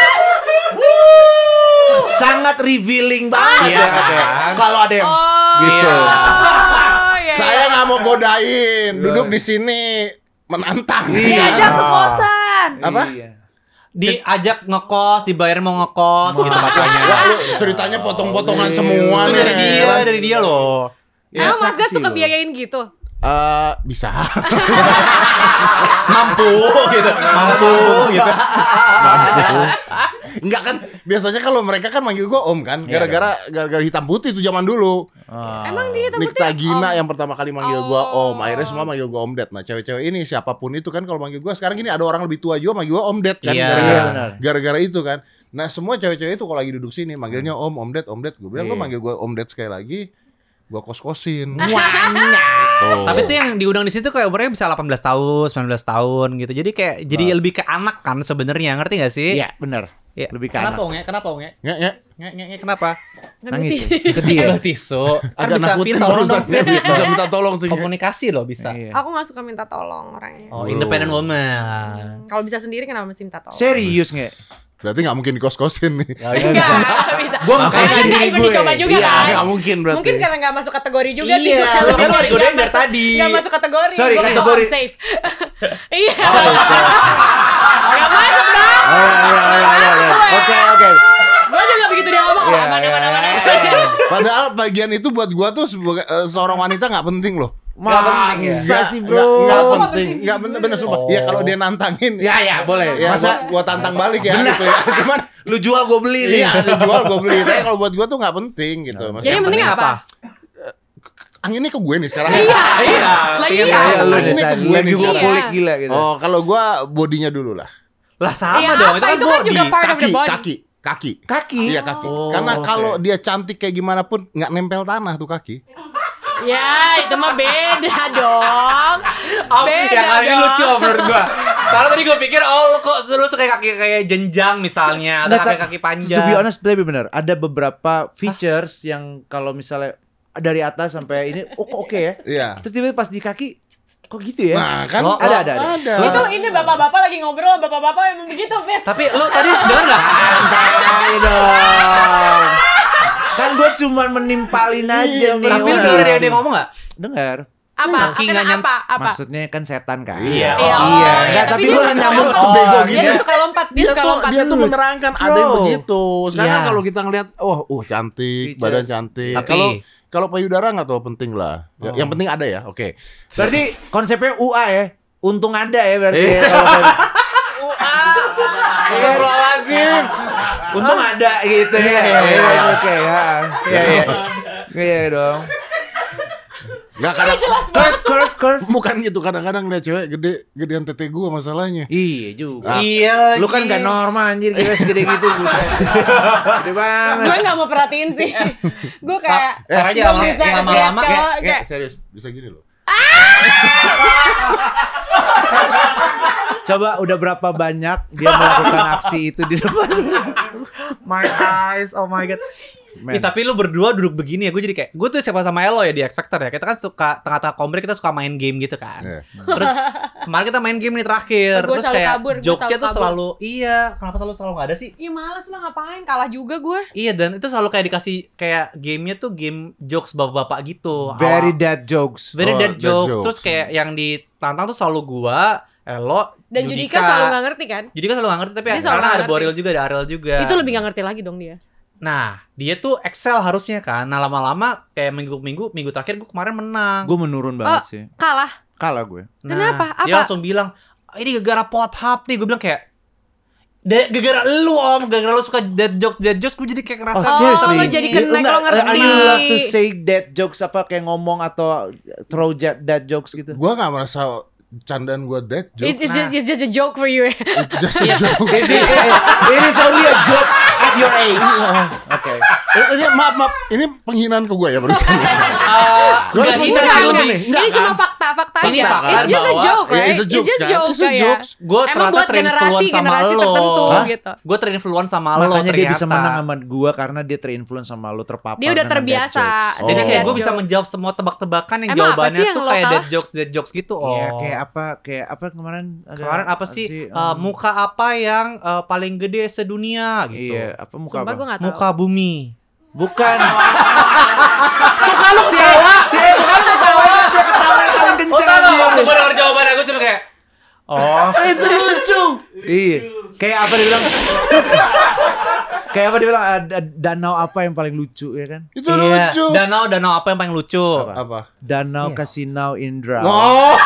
Sangat revealing banget Iya ya. kan? Kayak, kalau ada yang Oh, gitu. Oh, iya. Saya nggak mau godain. Duduk di sini menantang. Diajak ke kosan. Apa? Iya. Diajak ngekos, dibayar mau ngekos gitu makanya. Wah, lu ceritanya potong-potongan semua Itu nih. dari dia loh. Emang Mas Gas saksi suka lo. biayain gitu? Bisa. Mampu gitu. Mampu gitu. Enggak kan, biasanya kalau mereka kan manggil gua Om kan, gara-gara hitam putih itu zaman dulu. Emang dia hitam putih? Nikta Gina Om. yang pertama kali manggil gua Om, akhirnya semua manggil gua Om Ded. Nah, cewek-cewek ini siapapun itu kan kalau manggil gua sekarang gini ada orang lebih tua juga manggil gua Om Ded kan, Iya, gara-gara benar. gara-gara itu kan. Nah semua cewek-cewek itu kalau lagi duduk sini manggilnya Om Ded. Gue bilang lo Iya. manggil gue Om Ded sekali lagi, gue kos-kosin. Tapi tuh yang diundang di situ kayak umurnya bisa 18 tahun, 19 tahun gitu. Jadi kayak jadi lebih ke anak kan sebenarnya, ngerti gak sih? Iya, benar. Iya. Lebih ke Kenapa anak. Onge? Kenapa Onge? Nge, Kenapa? Nangis. Sedih ya? Tisu. Kan agak bisa nakutin Vin, tolong barusan. dong, Vin. Bisa minta tolong sih. Komunikasi loh bisa. Iya. Aku gak suka minta tolong orangnya. Oh, independent woman. Kalau bisa sendiri kenapa mesti minta tolong? Serius nggak? Berarti nggak mungkin dikos-kosin nih. Enggak bisa. Gua nggak Karena sendiri nggak ikut gue. dicoba juga Iya, kan. nggak mungkin berarti. Mungkin karena nggak masuk kategori juga sih. Iya, Gua lu kan nggak digodain dari masuk- tadi. Nggak masuk kategori. Sorry, Gua kayak, kategori. oh, safe. Iya. Nggak masuk dong. Oke. Gue juga begitu dia ngomong. Iya, Mana. iya. Padahal bagian itu buat gua tuh sebagai seorang wanita nggak penting loh. Masa Nggak- sih, nggak bro? penting, nggak bener sumpah. Ya kalau dia nantangin, Ya, boleh. ya gua tantang balik ya gitu ya. Cuman Lu jual gue beli nih. iya dijual gua beli. Tapi kalau buat gua tuh nggak penting gitu. Jadi Maksudnya yang penting apa? anginnya ke gue nih sekarang. Iya. Lagi pengen iya. tahu. Iya, lu Ini nih, ke San. gue Lagi nih gue sekarang. kulik gila gitu. Oh, kalau gua bodinya dulu lah. Lah sama Iya, dong, apa? itu kan Itu kan body. juga part of the body. Kaki. Kaki. Iya kaki. Oh, Karena oke. kalau dia cantik kayak gimana pun nggak nempel tanah tuh kaki. Ya, itu mah beda dong. Beda yang kali ini dong. lucu menurut gua. Karena tadi gua pikir lu kok lu suka kaki kayak jenjang misalnya, atau kaki panjang. To be honest, lebih benar. Ada beberapa features yang kalau misalnya dari atas sampai ini oke ya. Iya. Terus tiba-tiba pas di kaki kok gitu ya? Nah, kan Lo- ada. Itu ini bapak-bapak lagi ngobrol, bapak-bapak emang begitu, Fit. Tapi lu tadi denger enggak? Santai dong. Kan gue cuma menimpalin aja. Iya, nih. Tapi lu Wah. denger dia ngomong enggak? Dengar. Apa? Kaki Akan nggak nyam- apa? Maksudnya kan setan kan. Iya. Iya, Iya, enggak, tapi tapi dia lu suka nyambung lompat. sebego Dia gitu. suka lompat, dia suka lompat. Dia tuh menerangkan ada yang Bro. begitu. Sekarang Iya. kalau kita ngelihat, cantik, Feature. badan cantik. Tapi- Kalau payudara nggak tahu penting lah. Yang penting ada ya. Oke. Berarti konsepnya UA ya. Untung ada ya berarti. Iya. ya. Astagfirullahaladzim. Untung ada gitu ya. Iya. Oke ya. Iya dong. Nggak kadang Jelas banget. Curve. bukan gitu. Kadang-kadang lihat cewek gedean tete gua masalahnya. Iya juga. Iya. Lu kan gak normal anjir, kira segede gitu buset. Gede banget. Gue nggak mau perhatiin sih. Gue kayak Ntar aja nggak bisa lama-lama ngeliat kayak kayak Serius, bisa gini loh. Coba udah berapa banyak dia melakukan aksi itu di depan. my eyes, oh my god. Men. Tapi lu berdua duduk begini ya, gue jadi kayak gue tuh siapa sama Elo ya di X Factor ya. Kita kan suka tengah-tengah kombre kita suka main game gitu kan. Iya. Terus kemarin kita main game nih terakhir. Gua Terus selalu kayak kabur, gua jokesnya tuh selalu selalu iya. Kenapa selalu nggak ada sih? Ih males lah ngapain, kalah juga gue. Iya, dan itu selalu kayak dikasih kayak gamenya tuh game jokes bapak-bapak gitu. Very Awal- dead jokes. Very Oh, dead dead jokes. jokes. Terus kayak yang ditantang tuh selalu gua, Elo, Dan Judika selalu nggak ngerti kan? Judika selalu nggak ngerti, tapi Dia selalu karena nggak ada ngerti. Boril juga, ada Ariel juga. Itu lebih nggak ngerti lagi dong dia. Nah, dia tuh Excel harusnya kan. Nah, lama-lama kayak minggu terakhir gue kemarin menang. Gue menurun banget sih. Kalah. Kalah gue. Nah, Kenapa? Dia Apa? langsung bilang, ini gara-gara pot-hap nih. Gue bilang kayak, gara-gara lu om, gara-gara lu suka dead jokes, gue jadi kayak ngerasa. Oh, seriously? lo jadi kena, Enggak, lo ngerti. Are you allowed to say dead jokes apa kayak ngomong atau throw dead jokes gitu? Gua nggak merasa candaan gua dead joke. It's just a joke for you. Just a joke. It is only a joke at your age. Oke. Ini maaf, ini penghinaan ke gua ya barusan. Gua Enggak harus gitu, mencari lebih- ini nih. Enggak Ini cuma kan? fakta Ini aja. fakta It's just a bahwa- joke, Ya, right? it's a jokes kan? It's a kayak. jokes. Gue Emang ternyata buat terinfluence sama generasi lo. tertentu gitu. Gue terinfluence sama lo Makanya dia bisa ternyata. menang sama gua karena dia terinfluence sama lu, terpapar. Dia udah dengan terbiasa dead jokes. Oh. Jadi kayak dead gue bisa joke. menjawab semua tebak-tebakan yang Emang apa jawabannya sih yang tuh lo kayak kalah? dead jokes gitu. Oh. Iya, kayak apa kemarin? Ada Kemarin apa sih? Muka apa yang paling gede sedunia gitu. Iya, apa muka Sumpah apa? gue nggak tahu. Muka bumi. Bukan. Muka lu ketawa. Dia ketawa yang paling kenceng dia. Gue denger jawabannya gue cuma kayak oh. Itu lucu. Iya. Kayak apa dia bilang? Kayak apa dia bilang? Danau apa yang paling lucu ya kan? Itu Iya. lucu. Danau apa yang paling lucu? Apa? Danau Kasinau Indra. Oh.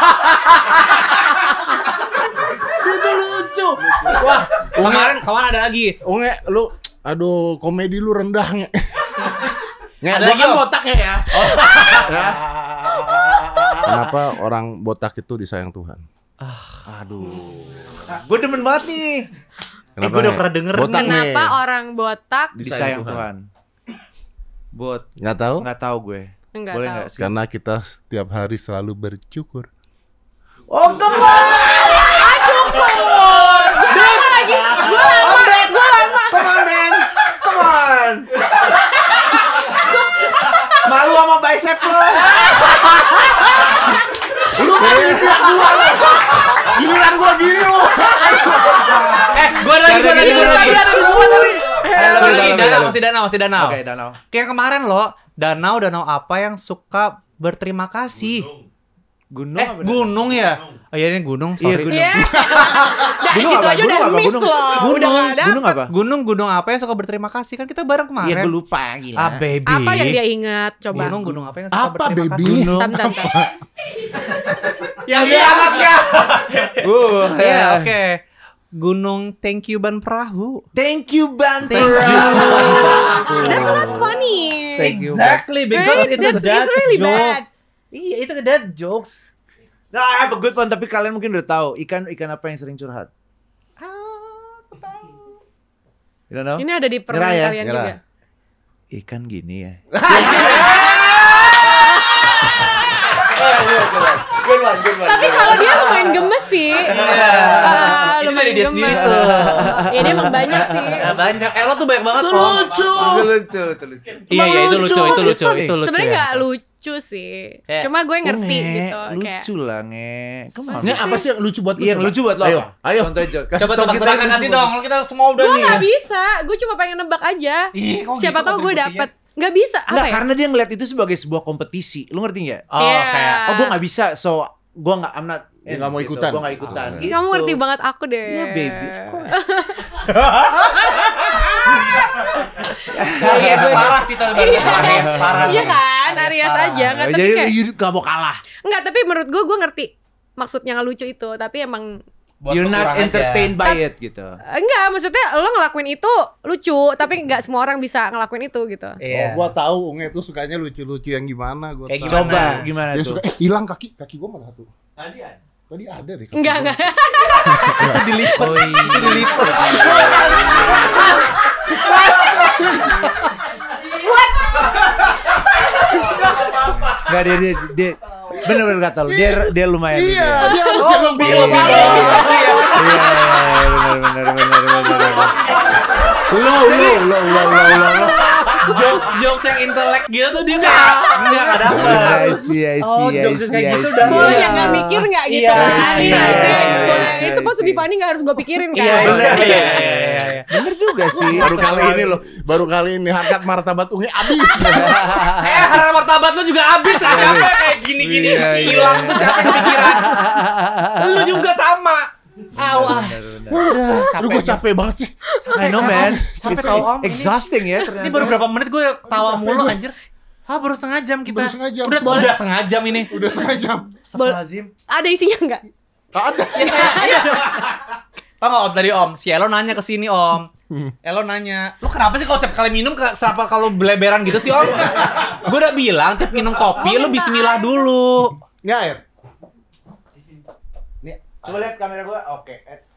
Itu lucu. Wah, Kemarin ada lagi. Unge, lu aduh, komedi lu rendah nge. Nge, Ada gua lagi, kan Om? botak ya. Ya. Kenapa orang botak itu disayang Tuhan? Aduh. Gue demen banget nih. Kenapa? Gue udah He? pernah denger Botak nih. nih. Kenapa orang botak? Disayang Tuhan. Bot, Nggak tahu? nggak tahu gue. Enggak Boleh tahu. nggak sih? Karena kita tiap hari selalu bersyukur. Oh, come on, come on. Malu sama bicep lo. Lu dari pihak gua lo. Giliran gua gini lo. Gue ada lagi. Danau. Masih Danau. Oke, Danau. Kayak kemarin lo, Danau apa yang suka berterima kasih? Gunung apa? Gunung ya? Oh iya ini gunung, Iya, sorry. gunung. Iya. Dari Gunung situ apa? aja Gunung udah apa? miss Gunung. loh. Udah nggak ada. Gunung apa? Gunung apa yang suka berterima kasih? Kan kita bareng kemarin. Iya, gue lupa gila. Ah, baby. Apa yang dia ingat? Coba. Gunung apa yang suka Apa, berterima baby? kasih? Gunung. Tam. Yang dia anaknya. Ya, Ya, oke. Gunung Thank You Ban Perahu. Thank you, Bante. That's not funny. Thank you. Exactly, because Right? it's a It's dad really jokes. bad. Iya, itu dad jokes. Nah, I have a good one, tapi kalian mungkin udah tahu ikan apa yang sering curhat. You don't know? Ini ada di permainan Nyerah ya? kalian Nyerah. juga. Ikan gini ya. Tapi kalau dia lumayan gemes sih. Ah, Itu dari lumayan dia gemes. sendiri tuh. Ya dia emang banyak sih. Ya, banyak. Lo tuh banyak banget, Om. Lucu. Lucu. Iya, itu lucu. Sebenarnya ya. nggak lucu sih. Kayak, Cuma gue ngerti Nge, gitu. Kayak lucu lah, nge. Come on. Nggak, apa sih yang lucu buat lu? Iya, yang coba? lucu buat lo Ayo, apa? ayo. Contoh aja. Kasih Coba tau kita tebak-tebakan yang kasih lucu dong. buat Kalau kita semua udah gue nih. nggak bisa. Gue cuma pengen nebak aja. Ih, kok Siapa gitu tahu gue kontribusinya? dapet. Nggak bisa. Nggak, Apa ya? karena dia ngeliat itu sebagai sebuah kompetisi. Lu ngerti nggak? Oh, Iya. kayak Oh, gue nggak bisa, so gue nggak, I'm not. Dia nggak mau ikutan. Gue nggak ikutan. Oh, gitu. Kamu ngerti banget aku deh. Iya, baby, of course. Aries parah sih tadi. Aries parah. Iya kan, Aries aja kan. Tapi Jadi kayak you gak mau kalah. enggak, tapi menurut gue ngerti maksudnya ngelucu itu, tapi emang You're not entertained by it gitu. enggak, maksudnya lo ngelakuin itu lucu, tapi enggak semua orang bisa ngelakuin itu gitu. Oh, Iya. gua tahu Unge tuh sukanya lucu-lucu yang gimana, gua Kayak tahu. gimana? Coba gimana Dia tuh? suka hilang kaki gua mana satu? Tadi Tadi ada deh. kaki Enggak, gua. enggak. itu dilipet. Oh, iya. Itu dilipet. Enggak, dia bener-bener kata lu. Dia lumayan. Iya, gitu ya. dia harus yang lebih Iya, banget. Iya, bener. Lo. Jokes yang intelek gitu tuh dia enggak dapet. I see. jokes kayak gitu udah. Boleh yang enggak mikir enggak gitu Iya, kan. iya, Boleh. iya, It's supposed to be funny, enggak harus gue pikirin kan. Iya. Bener juga sih. Baru kali ini harkat martabat Unge abis. Harga martabat lu juga habis. Siapa kayak gini-gini Iya, hilang tuh siapa yang kepikiran? Lu juga sama. Lu gue capek banget sih. I know man. Sampai It's tahu, Om. exhausting ya ternyata. Ini baru berapa menit gue tawa mulu anjir. Baru setengah jam kita. Baru setengah jam. Udah setengah jam ini. Udah setengah jam. Astagfirullahaladzim. Ada isinya enggak? Gak ada. Tau gak Om tadi Om? Si Elo nanya ke sini Om. Elo nanya, lu kenapa sih kalau setiap kali minum kenapa kalau beleberan gitu sih Om? Gue udah bilang tiap minum kopi lu bismillah dulu. Nggak air. Coba lihat kamera gue. Oke.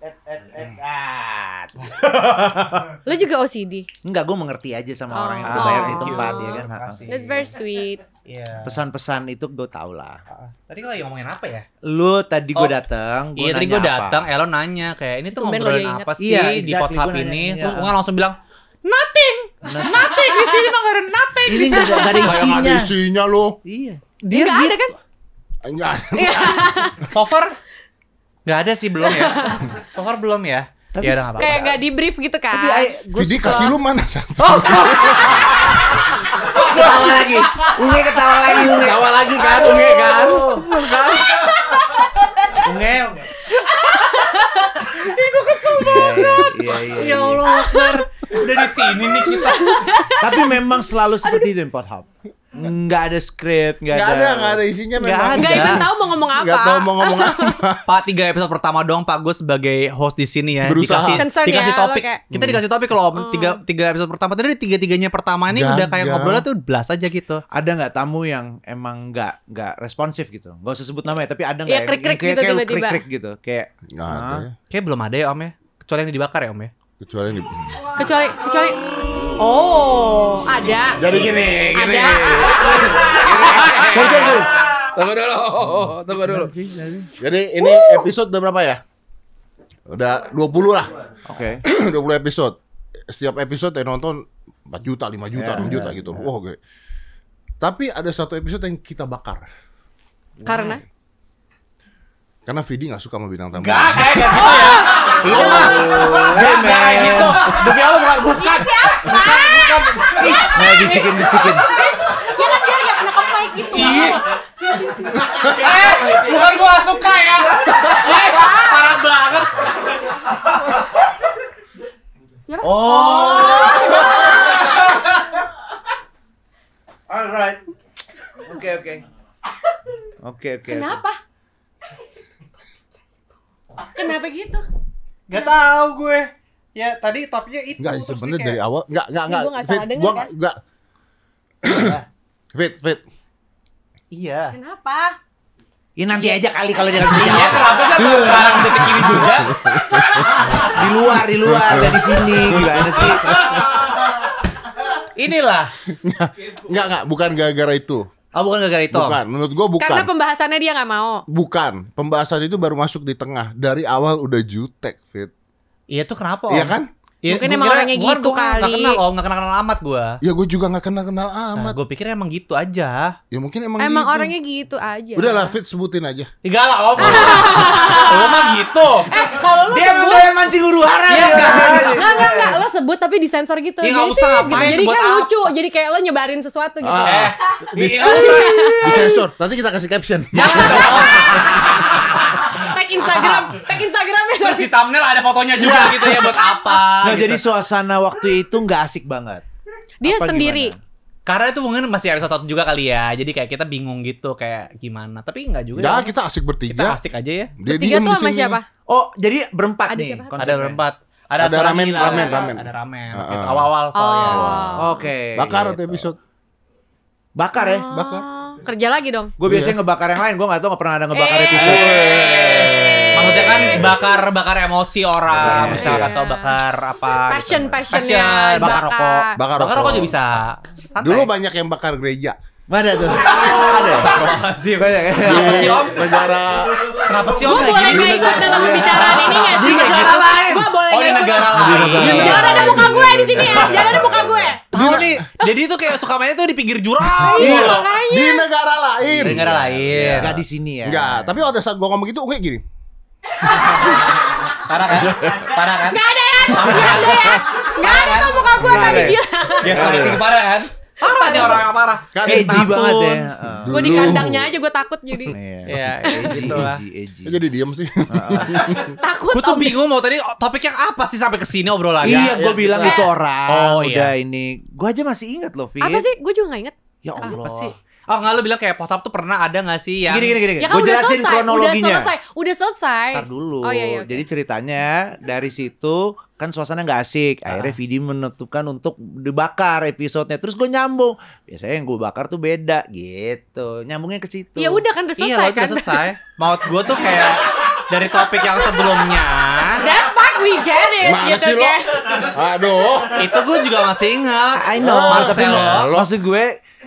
Lo juga OCD. Enggak, gue mengerti aja sama orang yang Oh. udah bayar di Thank tempat you. ya kan. Makasih. That's very sweet. Iya. Pesan-pesan itu gue tau lah. Tadi lagi ngomongin apa ya? Lu tadi gue Oh. datang, gue Iya tadi nanya gue apa? datang, Elo nanya kayak ini tuh Tumben lo ngobrolin dia ingat. apa sih Iya, di exactly, podcast gua nanya, ini? iya. Terus Unga langsung bilang nothing di sini mah gak ada nothing. Ini nggak ada Kayak nggak ada isinya. isinya lo. Iya. Enggak ada kan? Enggak ada. So far nggak ada sih belum ya. So far belum ya. Tapi Ya udah nggak Kayak apa-apa. enggak di brief gitu kan. Tapi gue Vidi kaki lu mana? ketawa lagi. Unge ketawa lagi. Unge. Ketawa lagi kan, Unge kan? Unge. Gue kesel banget. Iya. Ya Allah Akbar. Udah di sini nih kita. Tapi memang selalu seperti itu di Pornhub. Nggak ada skrip, nggak Nggak ada isinya Nggak memang. ada. Enggak even tahu mau ngomong apa. Nggak tahu mau ngomong apa. Pak 3 episode pertama dong Pak gue sebagai host di sini ya. Berusaha. Concern Dikasih ya, topik. lo kayak- Kita dikasih topik kalau Om. tiga episode pertama tadi tiga-tiganya pertama ini udah kayak Gagal. ngobrolnya tuh belas aja gitu. Ada nggak tamu yang emang nggak responsif gitu? Nggak usah sebut namanya, tapi ada nggak Iya, yang krik-krik kayak gitu kayak tiba-tiba. krik-krik gitu? Kayak Nggak ada ya. Kayak belum ada ya Om ya. Kecuali yang dibakar ya Om ya. Kecuali Kecuali oh, ada. Jadi gini. Ada. Sorry. Tunggu dulu. Jadi ini episode udah berapa ya? Udah 20 lah. Oke. 20 episode. Setiap episode yang nonton 4 juta, 5 juta, 6 juta gitu. Wah, gede. Tapi ada satu episode yang kita bakar. Karena Vidi gak suka sama bintang tamu. Gak gitu ya. Lu mah. Gak gitu. Demi Allah bukan. Nah, bisikin. ya kan biar gak kena ke mic gitu. Bukan gua suka ya. Parah banget. Oh. Alright. Oke. Kenapa? Kenapa gitu? Gak tahu gue. Ya tadi topnya itu. Enggak, terus sebenarnya dia dari awal enggak. Gua nggak salah denger, Gua kan? enggak. Fit. Iya. Kenapa? Ya nanti aja kali kalau dia nggak bisa Ya jawab. kenapa sih atau sekarang detik ini juga? Di luar dari sini gimana sih? Inilah. Enggak, bukan gara-gara itu. Oh bukan gara-gara itu. Bukan, menurut gua bukan. Karena pembahasannya dia nggak mau. Bukan, pembahasan itu baru masuk di tengah. Dari awal udah jutek, Fit. Iya tuh kenapa Om? Iya kan? Ya, Mungkin gua emang kira- orangnya gua kan gitu gua nggak kali. kenal Om, nggak kenal amat gue. Ya gue juga gak kenal amat. Gue pikir emang gitu aja. Ya mungkin emang Emang gitu. orangnya gitu aja. Udahlah, Fit, sebutin aja. Enggak lah Om. Lo mah gitu. Kalau lo Dia emang sebut, doyan mancing huru-hara. Iya kan? enggak, lo sebut tapi disensor gitu. Ya, nggak Jadi usah, tuh, ngapain, jadi buat kan apa? lucu. Jadi kayak lo nyebarin sesuatu gitu. Di Nggak usah. sensor. Nanti kita kasih caption. Jangan dong. Tag Instagramnya. Terus di thumbnail ada fotonya juga gitu ya buat apa? Nah, gitu. jadi suasana waktu itu nggak asik banget. Dia Apa sendiri. gimana? Karena itu mungkin masih episode 1 juga kali ya. Jadi kayak kita bingung gitu kayak gimana. Tapi enggak juga. Ya, ya. kita asik Kita bertiga. asik aja ya. Dia Tiga diem tuh di sama sini. siapa? Oh, jadi berempat Ada nih. siapa? konsepnya. Ada berempat. Ada aturan ramen, gila, ramen. Ada ramen. Heeh. Gitu. Awal-awal soalnya. Oke. Bakar gitu. tuh episode. Bakar ya? Bakar. Kerja lagi dong. Gue biasanya ngebakar yang lain, gue nggak tahu nggak pernah ada ngebakar Eh. episode. Maksudnya kan bakar emosi orang, Iya. misalnya atau bakar apa? Passionnya Bakar rokok. Bakar Bakar rokok juga bisa. Santai. Dulu banyak yang bakar gereja. Mana tuh? Ada. Astagfirullahaladzim. Banyak. Kenapa sih Om? Negara Kenapa sih Om Gue kayak boleh gini? gak ikut dalam pembicaraan ini gak sih? Di negara lain. Gue boleh Oh di nggak ikut? negara Di lain. negara Jangan ada muka gue di sini ya. Jangan ada muka gue. Tahu nih. Jadi itu kayak suka mainnya tuh di pinggir jurang. Iya, Gitu. makanya. di negara lain. Di negara lain. Nggak di sini ya. Enggak, tapi pada saat gua ngomong gitu kayak gini. Parah kan? Parah kan? Gak ada ya. Gak ada ya. Gak ada tuh muka gue Nggak tadi ada. dia. Ya storytelling parah kan? Parah nih orang yang parah. Kan Edgy banget ya. Gue di kandangnya aja gue takut jadi. Iya, gitu lah. edgy. jadi diem sih. Takut Gue tuh Om. bingung mau tadi topiknya apa sih sampai kesini obrolan. Iya, gue ya, bilang kita- itu orang. Oh, Udah iya. ini. Gue aja masih ingat loh, Fit. Apa sih? Gue juga gak inget. Ya Allah. Apa sih? Oh enggak, lu bilang kayak Potap tuh pernah ada gak sih yang Gini. Ya kan Gue udah jelasin selesai. kronologinya. Udah selesai. Ntar dulu. Oh iya, iya. Jadi ceritanya dari situ kan suasana nggak asik. Akhirnya Vidi menentukan untuk dibakar episodenya. Terus gue nyambung. Biasanya yang gue bakar tuh beda gitu. Nyambungnya ke situ. Ya udah kan udah Iya, selesai lo kan. udah selesai. Maut gue tuh kayak dari topik yang sebelumnya. That part we get it. Mana gitu sih lo? kayak. Aduh. Itu gue juga masih ingat. I know. Ah, Tapi Marcelo. maksud gue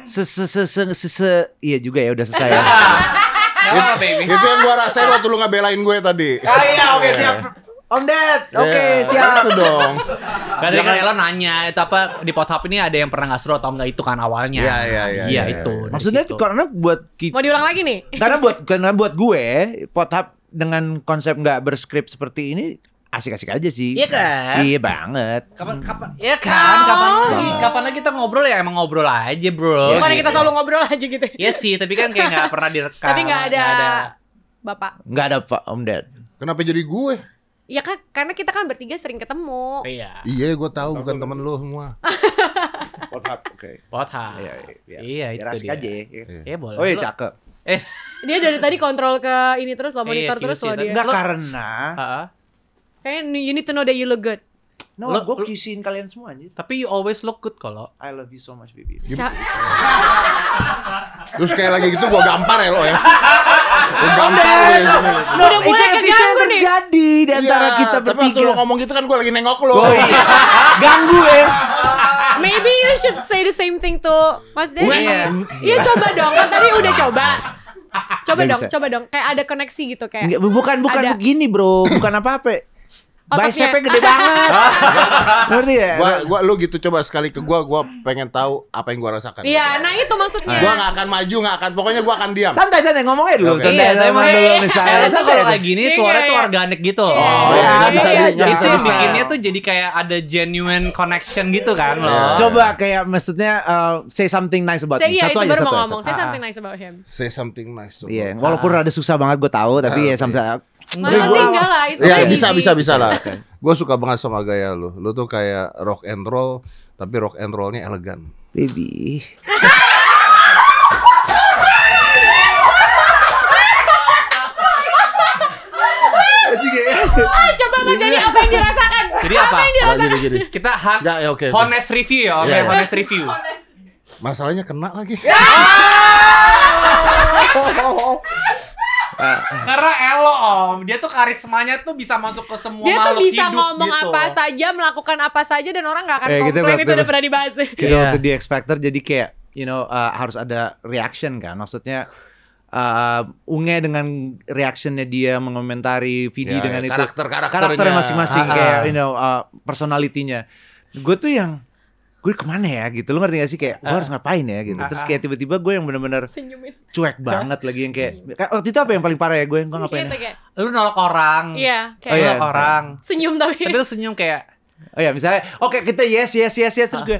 iya juga ya udah selesai ya. Gak apa baby. Itu yang gua rasain waktu lu ngebelain gue tadi. Iya, oke siap. Om Ded, oke Ya, siap. Itu dong. Tadi kan Elo nanya itu apa di Potap ini ada yang pernah gak seru atau enggak itu kan awalnya. Iya, Iya itu. iya. dari Maksudnya situ. karena buat kita, Mau diulang lagi nih? karena buat gue Pothap dengan konsep nggak berskrip seperti ini asik-asik aja sih. Iya kan? Iya banget. Kapan ya kan? Oh. Kapan lagi kita ngobrol ya emang ngobrol aja, Bro. Bukan kita selalu ngobrol aja gitu. Iya sih, tapi kan kayak nggak pernah direkam. Tapi nggak ada Bapak. Nggak ada Pak Om Ded. Kenapa jadi gue? Ya kan karena kita kan bertiga sering ketemu. Iya. Iya, gue tahu bukan temen lu semua. Pothap, oke. Potap. Iya, itu Biar asik dia. aja. Iya boleh. Oh iya Lu- cakep. Dia dari tadi kontrol ke ini terus lo monitor Iya, terus QC lo dia. Enggak karena Heeh. Kayak you need to know that you look good. no, Lu- gue lu- kisiin kalian semua anjir. Tapi you always look good kalau. I love you so much baby. Terus kayak lagi gitu gue gampar ya lo ya. Gue gampar lo ya sini. Udah mulai keganggu nih. terjadi di antara Iya, kita tapi waktu lu bertiga. ngomong gitu kan gue lagi nengok lu. Oh iya. Ganggu ya. Maybe you should say the same thing to Mas Denny. Iya. Iya coba dong, kan tadi udah coba. Nggak bisa. Coba dong. Kayak ada koneksi gitu kayak. Enggak, bukan Ada. begini bro, bukan apa-apa. Otaknya. Bicepnya gede banget. Ngerti ya? Gua lu gitu coba sekali ke gua pengen tahu apa yang gua rasakan. Iya, nah itu maksudnya. Gua nggak akan maju, pokoknya gua akan diam. Santai ngomong aja dulu. Oke. Santai, Iya, tapi teman emang- dulu misalnya. Ella tuh Santai kalau aja. kayak gini Iya, keluarnya iya, tuh iya. organik gitu loh. Oh, iya, nggak bisa iya, nggak bisa Itu yang bisa. bikinnya tuh jadi kayak ada genuine connection gitu kan loh. Iya. Coba kayak maksudnya say something nice about me. Iya, Satu itu aja baru satu. mau aja, ngomong. satu. Say something nice about him. Say something nice. Iya, walaupun rada susah banget gue tahu, tapi ya Oke. sampai Masa sih enggak lah, it's Ya very bisa easy. lah. Gue suka banget sama gaya lu. Lu tuh kayak rock and roll, tapi rock and rollnya elegan. baby. Coba Mas Denny apa yang dirasakan? Jadi apa? yang dirasakan? Gini. Kita Nggak, ya, oke. honest review ya, oke, Iya. honest review. Masalahnya kena lagi. Karena Elo dia tuh karismanya tuh bisa masuk ke semua Dia tuh makhluk bisa hidup ngomong gitu. apa saja, melakukan apa saja dan orang nggak akan Kita komplain. Itu waktu- udah pernah dibahas. Kita Iya. waktu di X Factor jadi kayak harus ada reaction kan. Maksudnya Unge dengan reactionnya dia mengomentari Vidi Ya, dengan itu karakternya. karakternya masing-masing Ah. kayak personality-nya. Gue tuh yang gue kemana ya gitu, lu ngerti gak sih kayak gue harus ngapain ya gitu. Terus kayak tiba-tiba gue yang bener-bener Senyumin. cuek banget lagi yang kayak waktu itu apa yang paling parah ya gue ngapain? Gitu kayak. Lu nolak orang. Iya, Oh, kayak iya. Nolak orang. senyum tapi. Tapi lu senyum kayak Oh ya misalnya oke kita yes terus gue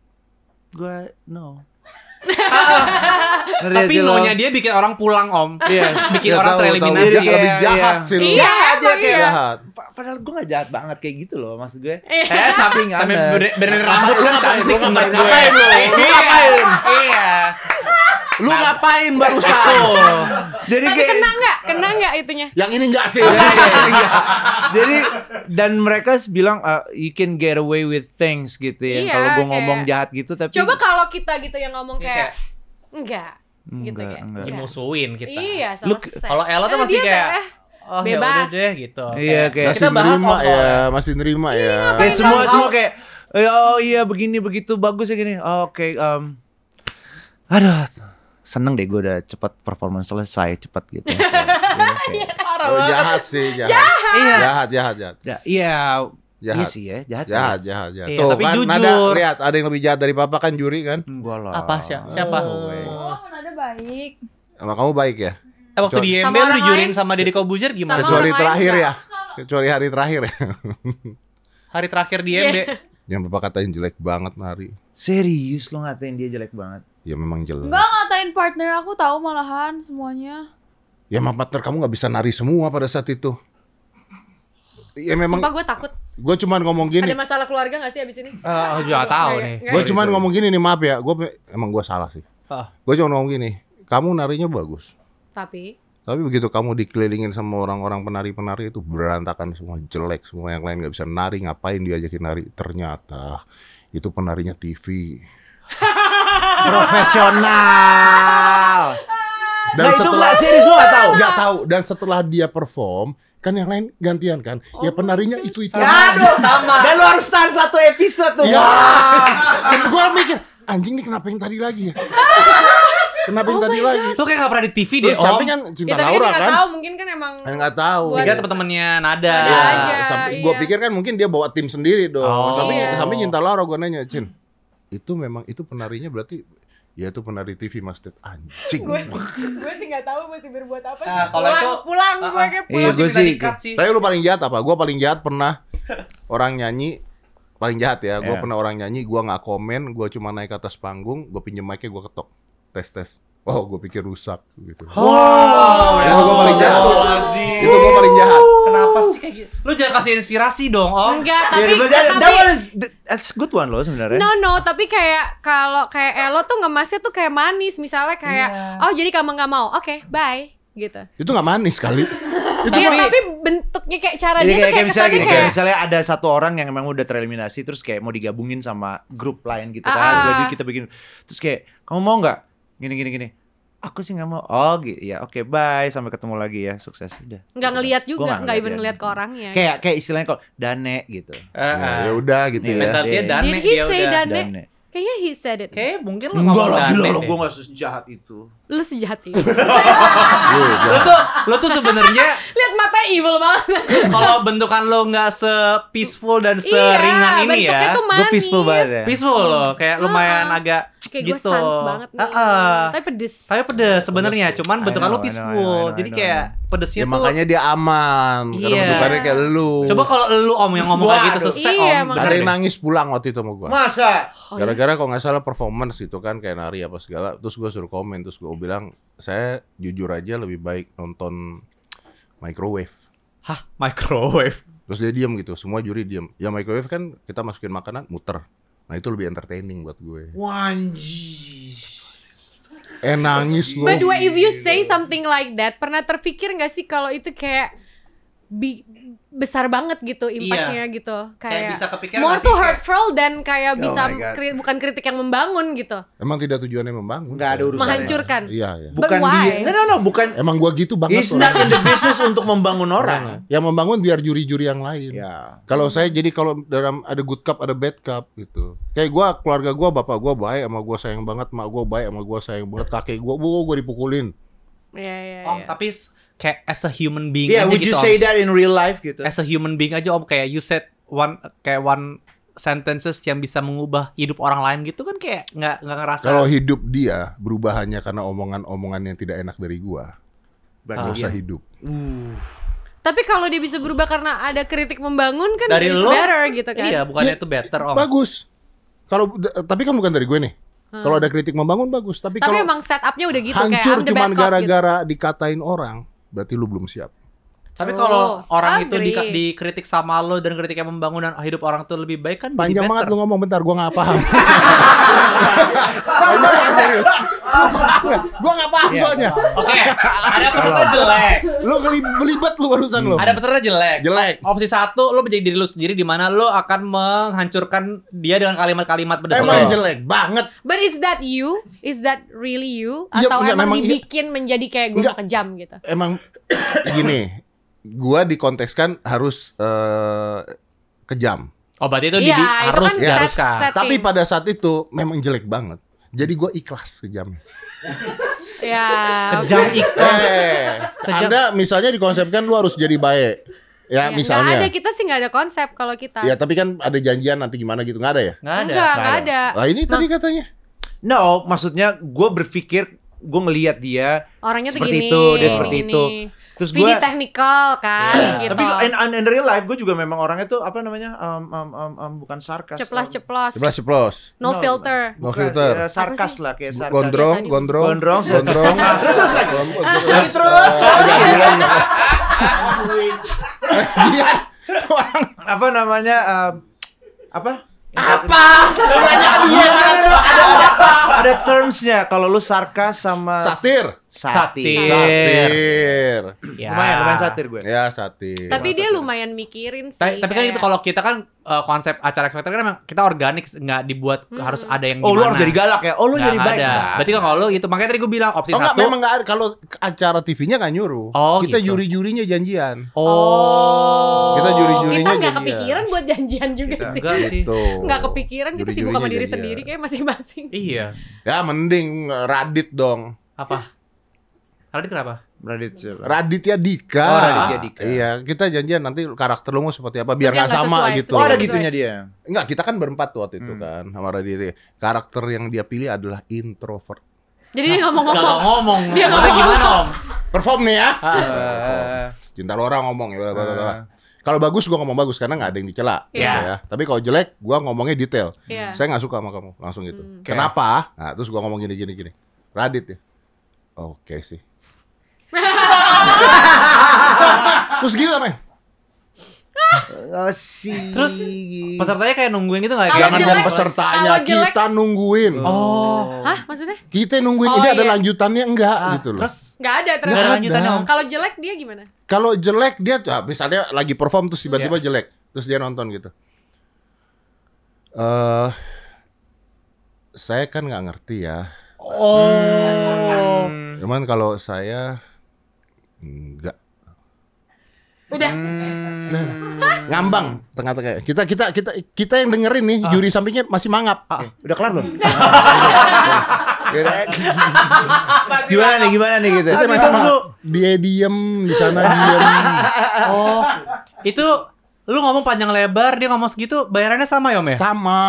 no. Ngerti tapi sih lo? no-nya dia bikin orang pulang, Om. Iya. Bikin Ya, orang tahu, tereliminasi. tahu. Dia lebih Iya, jahat iya. sih lu. Iya, Jahat dia emang kayak iya. Jahat. Padahal gue gak jahat banget kayak gitu loh maksud gue. Sampai honest. bener rambut Lu kan ngapain? cantik Lu ngapain? menurut gue. Ngapain lu? Lu ngapain? Iya. Lu ngapain barusan? Jadi Tapi kayak kena nggak itunya? Yang ini enggak sih. jadi dan mereka bilang you can get away with things gitu ya. Iya, Kalau gue kayak- ngomong jahat gitu tapi Coba kalau kita gitu yang ngomong Iya, kayak enggak gitu Enggak, kayak. enggak. Dimusuhin kita. Iya, Lu selesai. Kalau Ella tuh masih dia kayak kayak, oh ya udah bebas. deh gitu. Iya, kayak Masih kita bahas nerima om, ya, masih nerima ya. kayak semua tahu. kayak oh iya begini begitu bagus ya gini. Oke, aduh seneng deh gue udah cepet performance selesai cepet gitu. Oh, jahat sih, jahat. Iya. Jahat. Iya, iya Jahat. sih ya, jahat. Jahat. Iya, Tuh tapi kan jujur. Nada, lihat ada yang lebih jahat dari papa kan juri kan. Enggak lah. Apa siapa? Oh, Nada baik. Sama kamu baik ya. Waktu di Sama MB lu orang dijurin lain. sama Deddy Kobuzer gimana? Sama Kecuali orang lain terakhir enggak. ya. Kecuali hari terakhir ya. Hari terakhir di MB. Yang papa katain jelek banget nari. Serius lo ngatain dia jelek banget. Ya memang jelek. Enggak ngatain partner aku tahu malahan semuanya. Ya sama partner kamu nggak bisa nari semua pada saat itu. Ya memang Sumpah gue takut. gue cuman ngomong gini. Ada masalah keluarga gak sih abis ini? Oh, juga tahu Nggak, nih. nggak. Gue cuman ngomong gini nih, maaf ya. Emang gue salah sih. Ah. Gue cuma ngomong gini. Kamu narinya bagus. Tapi Tapi begitu kamu dikelilingin sama orang-orang penari-penari itu berantakan semua, jelek semua, yang lain nggak bisa nari, ngapain diajakin nari? Ternyata itu penarinya TV. Profesional. Dan Nah, itu nggak serius, lu nggak tahu? Nggak tahu. Dan setelah dia perform, kan yang lain gantian kan? Ya penarinya itu. Aduh, sama. Dan lu harus tahan satu episode tuh. Ya. Dan gue mikir, anjing nih kenapa yang tadi lagi ya? Kenapa yang tadi lagi? Lu kayak gak pernah di TV deh, Terus sampai Om. kan ya Cinta tapi Laura nggak kan? tahu, mungkin kan emang Nggak tahu. Buat- Dikira temen-temennya Nada. Nada Ya, aja, sampai iya. gue pikir kan mungkin dia bawa tim sendiri dong. Oh. Sampai Iya. sampai Cinta Laura gue nanya, Cin, itu memang itu penarinya berarti ya itu penari TV Mas Ted. Anjing. gue sih nggak tahu mesti berbuat apa. Ah, kalau itu- pulang gue kayak Iya, pulang. gue Minta sih. di-cut sih. Tapi lu paling jahat apa? Gue paling jahat pernah orang nyanyi paling jahat ya. Gue Iya. pernah orang nyanyi, gue nggak komen, gue cuma naik ke atas panggung, gue pinjem mic-nya, gue ketok, tes. Oh, gue pikir rusak gitu. Wow. Itu gue paling jahat. Astagfirullahaladzim. Itu gue paling jahat. Kenapa sih kayak gitu? Lu jangan kasih inspirasi dong, Om. Enggak, Ya, tapi that was that's good one loh sebenarnya. no, tapi kayak kalau kayak Elo tuh ngemasnya tuh kayak manis, misalnya kayak oh jadi kamu nggak mau, oke bye gitu. Itu nggak manis kali. Iya, tapi bentuknya kayak cara Jadi dia tuh kayak misalnya kesannya gini, kayak misalnya ada satu orang yang memang udah tereliminasi terus kayak mau digabungin sama grup lain gitu kan. Ah. Jadi kita bikin terus kayak kamu mau nggak? Gini. aku sih nggak mau. Oh gitu ya, oke bye, sampai ketemu lagi ya, sukses udah. Nggak ngelihat Gua juga, nggak even dia. ngelihat ke orangnya. Kayak istilahnya kok Dane gitu. Ya udah gitu Nih, ya. bentar. Mentalnya Dane. Dane Did he dia say udah. Dane? Kayaknya he said it. Kayak mungkin lu Enggak ngomong lah, Dane gila lo, deh. gue gak sejahat itu. Lu sejahat itu. Lo tuh sebenarnya Lihat matanya evil banget. kalau bentukan lo nggak se-peaceful dan seringan ini bentuknya ya. tuh Gue manis. peaceful banget ya. Peaceful loh, kayak lumayan agak Kayak gue gitu. sans banget nih. Tapi pedes. Tapi pedes sebenarnya, cuman I bentukan know, lo I know, peaceful. I know, Jadi I know, kayak pedesnya Ya tuh. makanya dia aman. Karena Iya. bentukannya kayak lu. Coba kalau lu Om yang ngomong kayak gitu Waduh. selesai Iya, Om. makanya. Ada yang Bener deh. nangis pulang waktu itu sama gua. Masa? Gara-gara kalau nggak salah performance gitu kan kayak nari apa segala. Terus gua suruh komen, terus gua bilang saya jujur aja lebih baik nonton Microwave. Hah, microwave. Terus dia diam gitu, semua juri diam. Ya Microwave kan kita masukin makanan muter. Nah itu lebih entertaining buat gue. Wanji. Nangis lu. By the way, if you say something like that, pernah terpikir nggak sih kalau itu kayak besar banget gitu impactnya gitu, Kayak bisa kepikiran more nggak to sih, kayak- hurtful dan kayak Oh bisa my God. bukan kritik yang membangun gitu, Emang tidak tujuannya membangun. Nggak ada urusannya. menghancurkan. Iya, iya. Bukan But why? dia. No, bukan. Emang gua gitu banget. He's not in the business untuk membangun orang. Yang membangun biar juri-juri yang lain. Ya. Kalau saya jadi kalau dalam ada good cup ada bad cup gitu. Kayak gua, keluarga gua, bapak gua baik sama gua sayang banget, mak gua baik sama gua sayang banget, kakek gua dipukulin. Iya. Om, tapi kayak as a human being Yeah, aja would you gitu. say Om. that in real life gitu? As a human being aja Om, kayak you said one sentences yang bisa mengubah hidup orang lain gitu kan, kayak nggak ngerasa. Kalau hidup dia berubah hanya karena omongan-omongan yang tidak enak dari gua, Berarti gak usah dia- hidup. Tapi kalau dia bisa berubah karena ada kritik membangun kan Dari it's lo, better gitu kan. Iya, bukannya Ya, itu better Om. Bagus. Tapi kan bukan dari gue nih. Kalau ada kritik membangun bagus, tapi Tapi kalau emang setupnya udah gitu kayak hancur I'm the cuman bad cop gitu. gara-gara dikatain orang, berarti lu belum siap. Tapi kalau orang itu agree. dikritik sama lo dan kritik yang membangun dan hidup orang tuh lebih baik kan Panjang jadi banget better. lu ngomong, bentar gua nggak paham. Panjang banget serius. Gua nggak paham soalnya. Oke, ada peserta jelek. Lu belibet lu barusan lu. Ada peserta jelek. Jelek. Opsi 1, lo menjadi diri lo sendiri di mana lo akan menghancurkan dia dengan kalimat-kalimat pedas Emang lo. jelek banget. But is that you? Is that really you? Iya, Atau enggak, emang memang iya. dibikin menjadi kayak gue Enggak. kejam gitu? Emang gini, gua dikontekskan harus kejam. Oh, berarti itu Iya, itu harus kan diharuskan. set- Tapi pada saat itu memang jelek banget. Jadi gua ikhlas kejamnya. Ya. Kejam ikhlas. Kejam. Anda misalnya dikonsepkan lu harus jadi baik. Ya, Ya, misalnya. nggak ada, kita sih nggak ada konsep kalau kita. Ya, tapi kan ada janjian nanti gimana gitu, nggak ada ya? Nggak ada. Nggak ada. Lah ini tadi katanya. No, maksudnya gue berpikir, gue ngelihat dia Orangnya tuh seperti gini. itu, dia seperti gini. itu. Terus Vidi gue, technical kan gitu. tapi in real life gue juga memang orangnya tuh apa namanya, bukan sarkas. Ceplos-ceplos. Ceplos-ceplos. No filter. No filter. Ya, sarkas lah, kayak sarkas. Gondrong. Gondrong. Gondrong. Terus lagi. Lagi terus. Iya. Apa namanya? Apa? Ada termsnya kalau lu sarkas sama Satir. satir. Satir. Ya. Lumayan satir gue. Ya, satir. Tapi dia lumayan mikirin sih. Tapi kan kayak- itu kalau kita kan konsep acara X Factor kan emang kita organik, nggak dibuat harus ada yang Oh, gimana. lu harus jadi galak ya? Oh, lu Nggak jadi baik. ada. Berarti kan kalau lu gitu, makanya tadi gue bilang opsi Oh enggak, 1. memang enggak ada. Kalau acara TV-nya nggak nyuruh. Oh, Kita gitu. juri-jurinya janjian. Oh. Kita juri-jurinya Kita nggak janjian. kepikiran buat janjian juga sih. Enggak sih. Gitu. Nggak kepikiran, kita sibuk sama Juri-jurinya diri janjian. sendiri kayak masing-masing. Iya. Ya mending Radit dong. Apa? Radit kenapa? Radit siapa? Raditya Dika. Oh, Raditya Dika. Iya, kita janjian nanti karakter lu mau seperti apa biar Biar nggak nggak sama sesuai. gitu. Oh, ada Sesuai. gitunya dia. Enggak, kita kan berempat tuh waktu itu kan sama Raditya. Karakter yang dia pilih adalah introvert. Jadi dia Gak ngomong-ngomong. ngomong. Dia Maksudnya ngomong. gimana Om? Perform nih ya. Eh, Cinta lo orang ngomong ya. Kalau bagus gua ngomong bagus karena nggak ada yang dicela. Iya. gitu ya. Tapi kalau jelek gua ngomongnya detail. Iya. Saya nggak suka sama kamu, langsung gitu. Oke. Kenapa? Nah, terus gua ngomong gini. Radit ya. Oke sih. Terus gitu apa? Oh, sih. Terus pesertanya kayak nungguin gitu nggak? Kalau Jangan jelek- pesertanya, kalau jelek- kita nungguin. Oh. Hah, maksudnya? Kita nungguin Oh, ini ada iya. lanjutannya enggak gitu loh. Terus Nggak ada Nggak terus. ada. lanjutannya Om. Kalau jelek dia gimana? Kalau jelek dia misalnya lagi perform terus tiba-tiba Iya. jelek, terus dia nonton gitu. Saya kan nggak ngerti ya. Oh. Cuman kalau saya enggak. Udah. Ngambang tengah-tengah. Kita yang dengerin nih, juri sampingnya masih mangap. Udah kelar belum? Gimana nih gitu? Kita masih mangap. Dia diem di sana diem. Oh, itu lu ngomong panjang lebar, dia ngomong segitu, bayarannya sama ya, Om ya? Sama.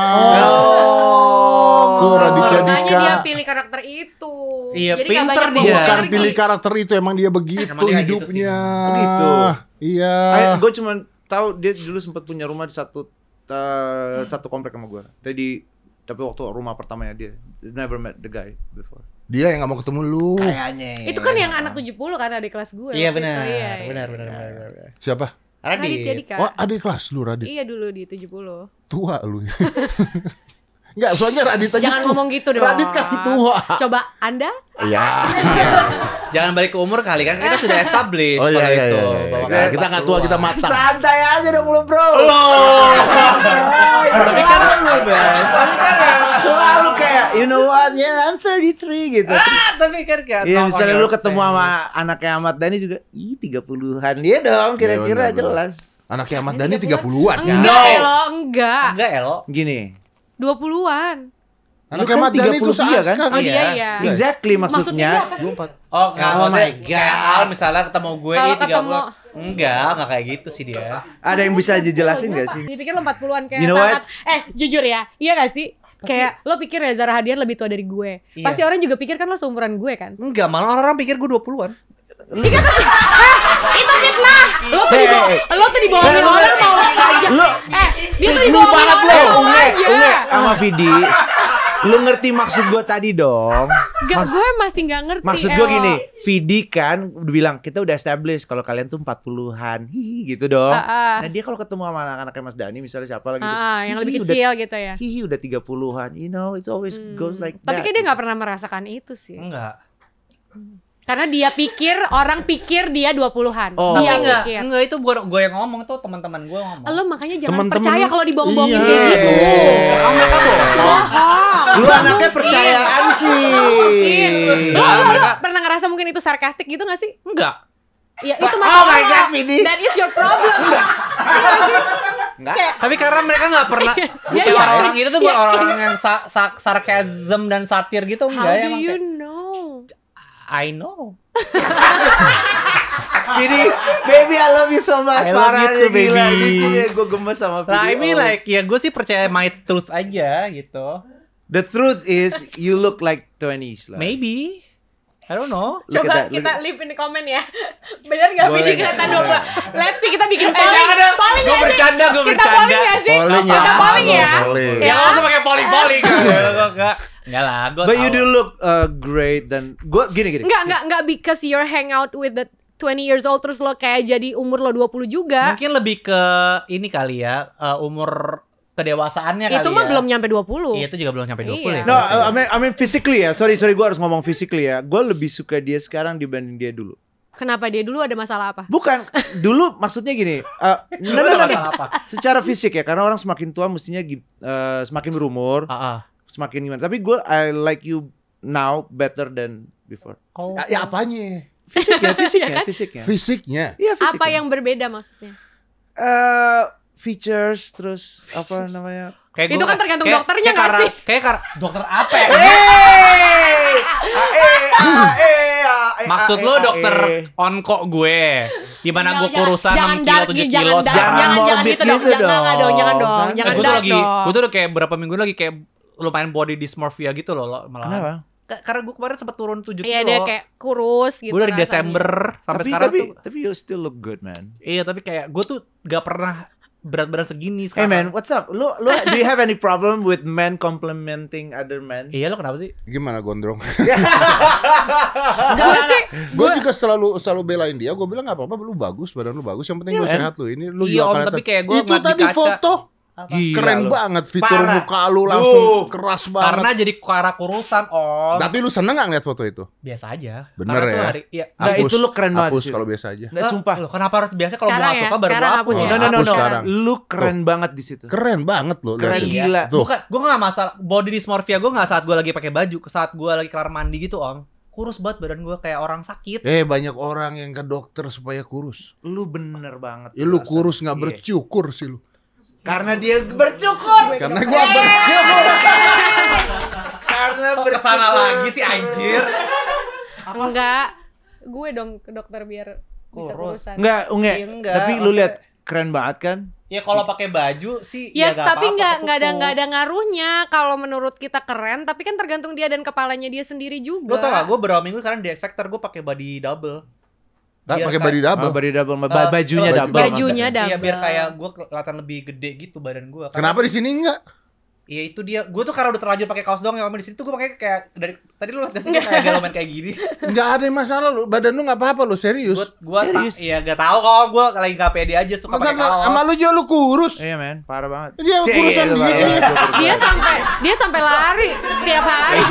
Oh. Tuh Raditya Makanya Dika. dia pilih karakter itu. Iya, Jadi nggak pinter banyak dia. ngomong Bukan lagi. pilih karakter itu, emang dia begitu Emang dia kayak gitu hidupnya. sih. Oh, gitu. Iya. Gue cuma tahu dia dulu sempat punya rumah di satu komplek sama gue. Tapi waktu rumah pertamanya dia never met the guy before. Dia yang nggak mau ketemu lu. Kayaknya. Itu kan yang anak 70 kan adik kelas gue. Iya waktu itu. benar. Iya, iya. Benar. Siapa? Raditya Dika. Oh, adik kelas lu Radit. Iya dulu di 70. Tua lu. Enggak, soalnya Radit aja. Jangan ngomong gitu dong. Radit kan tua. Coba Anda? Iya. Jangan balik ke umur kali kan kita sudah establish Oh iya kalau iya itu. iya. Bahwa Nah, kita nggak tua, kita matang. Santai aja dong lu bro. Tapi kan Selalu kayak you know what, yeah I'm 33 gitu. tapi kan kayak Iya, knock on misalnya your lu ketemu face. sama anaknya Ahmad Dhani juga, 30-an dia dong, kira-kira Iya, benar, jelas. Anaknya Ahmad Dhani 30-an. Enggak, Elo, enggak. Enggak Elo. Gini, 20-an. Anaknya kan Ahmad Dhani itu 30 dia kan? seaska Oh kan? dia iya. exactly maksudnya. 24. Oh, enggak, Oh maksudnya my God. kayak Al misalnya ketemu gue Kalau 30. Enggak kayak gitu sih dia. Ada yang bisa dijelasin gak sih? Dipikir lo 40-an kayak You know sangat jujur ya. Iya gak sih? Kayak lo pikir Reza Rahadian lebih tua dari gue. Iya. Pasti orang juga pikir kan lo seumuran gue kan. Enggak, malah orang pikir gue 20-an. Itu fitnah. Lo tuh dibohongin orang mau aja. Lu Dia tuh lu dibohongin banget orang lu, mau Unge aja. sama Vidi. Lu ngerti maksud gua tadi dong? Gak, gue masih gak ngerti. Maksud gua Elo. gini, Vidi kan udah bilang kita udah establish kalau kalian tuh 40-an. Hihi gitu dong. Nah, dia kalau ketemu sama anak-anaknya Mas Dhani misalnya siapa lagi gitu. Yang lebih "Hihi, kecil gitu ya. Hihi udah 30-an. You know, it always goes like Tapi that. kayak dia gak pernah merasakan itu sih. Enggak. Karena dia pikir, orang pikir dia 20-an. Oh. Dia Tapi enggak, pikir. enggak itu bukan gue yang ngomong, itu teman-teman gue ngomong. Lo makanya jangan Temen-temen percaya lu- kalau dibohong-bohongin Iya. kayak gitu. Oh, mereka bohong. Lu anaknya percayaan sih. Lo pernah ngerasa mungkin itu sarkastik gitu gak sih? Enggak. Ya itu Oh masalah. my God, Vidi. That is your problem. Enggak. Kayak, Tapi karena mereka nggak pernah Iya, bukan iya. orang itu tuh bukan orang yang sarkasm dan satir gitu how enggak ya do emang you kayak, know? I know. Vidi, baby I love you so much. I love you Parah too, nih, gila. baby. Ini gue gemes sama Vidi. Nah, I mean Oh. like ya gue sih percaya my truth aja gitu. The truth is you look like 20s lah. Maybe. I don't know. Look Coba at that, look kita at- leave in the comment ya. Bener gak Boleh Vidi nggak? kelihatan 20? Let's see kita bikin jangan polling. dong. Polling Gua nggak sih? bercanda, gua Kita bercanda. polling gak sih? Polling ya. Kita polling ya. Polling. Ya. Ya nggak usah pakai polling. Enggak lah, gue But you do look great dan gue gini. Enggak because you're hang out with the 20 years old terus lo kayak jadi umur lo 20 juga. Mungkin lebih ke ini kali ya, umur kedewasaannya kali Itu ya. mah belum nyampe 20. Iya, itu juga belum nyampe 20 Iya. ya. No, I mean physically ya. Sorry gue harus ngomong physically ya. Gue lebih suka dia sekarang dibanding dia dulu. Kenapa dia dulu ada masalah apa? Bukan dulu maksudnya gini. No. Masalah apa? Secara fisik ya, karena orang semakin tua mestinya semakin berumur, semakin gimana. Tapi gue I like you now better than before. Oh. Ya apanya? Fisiknya. Fisiknya. Iya fisiknya. Apa yang berbeda maksudnya? Features terus apa namanya? Kayak Itu gua- kan tergantung kayak- dokternya kayak nggak karena- sih? Kayak dokter apa ya? Maksud lo dokter onko gue, di mana gue kurusan 6 kilo 7 kilo sekarang. Jangan morbid gitu dong. gitu Jangan dong. Jangan dong. dong. Jangan Gue tuh dark lagi, dong. gue tuh udah kayak berapa minggu lagi kayak lumayan body dysmorphia gitu loh malah. Kenapa? Karena gue kemarin sempat turun 7 Iya kilo. dia kayak kurus gitu. Gue dari rasanya. Desember sampai sekarang tuh. Tapi you still look good, man. Iya, tapi kayak gue tuh gak pernah berat-berat segini Hey sekarang. man, what's up? Lu do you have any problem with men complimenting other men? Iya, lo kenapa sih? Gimana gondrong? Gue sih Gue juga selalu belain dia. Gue bilang nggak apa-apa, lu bagus, badan lu bagus. Yang penting lu Iya, sehat lu. Ini lu Iya, juga Om, kelihatan. tapi kayak gua itu ngeliat di tadi kaca. foto Gila keren lu. banget, fitur Parah. muka lu langsung keras banget. Karena jadi arah kurusan, Om. Tapi lu seneng gak ngeliat foto itu? Biasa aja. Bener Karena tuh ya? iya. Nggak, itu lu keren banget Hapus sih. kalau biasa aja. Nggak, sumpah. Loh, kenapa harus biasa kalau Sekarang gua ya, suka baru sekarang gua hapus hapus? ya. No. Hapus sekarang. Lu keren banget di situ. Keren banget lo. Keren liatin. gila. Tuh. Bukan, gue gak masalah body dysmorphia gue gak saat gue lagi pakai baju, saat gue lagi kelar mandi gitu, Om. kurus banget badan gue kayak orang sakit. Banyak orang yang ke dokter supaya kurus. Lu bener banget. Ya lu Rasa. kurus nggak Iya. bercukur sih lu. Karena dia bercukur. Karena gua bercukur. Karena Kesana lagi sih anjir. Enggak. Gue dong ke dokter biar bisa Kurus. kurusan. Enggak. Iya, enggak, Tapi lu maksudnya- lihat keren banget kan? Ya kalau pakai baju sih Ya, nggak tapi apa-apa, nggak ada ngaruhnya kalau menurut kita keren, tapi kan tergantung dia dan kepalanya dia sendiri juga. Lo tau gak, gue beberapa minggu sekarang di X Factor gue pakai body double. Nggak Biar pakai kayak- body double. Body double, Eh, bajunya baju- double. bajunya maksudnya. Iya biar double. kayak gue kelihatan lebih gede gitu badan gue. Kenapa di sini enggak? Iya itu dia. Gue tuh karena udah terlanjur pakai kaos doang, yang di sini tuh gue pakai kayak dari tadi lu lihat gak sih gue kayak galoman kayak gini. Enggak ada masalah lu. Badan lu enggak apa-apa lu, serius. Gue Serius? iya gak tahu kok, gue lagi gak pede aja suka pakai kaos. Sama lu juga lu kurus. Iya men, parah banget. Dia Cih, kurusan itu dia. parah. Dia sampai lari tiap hari.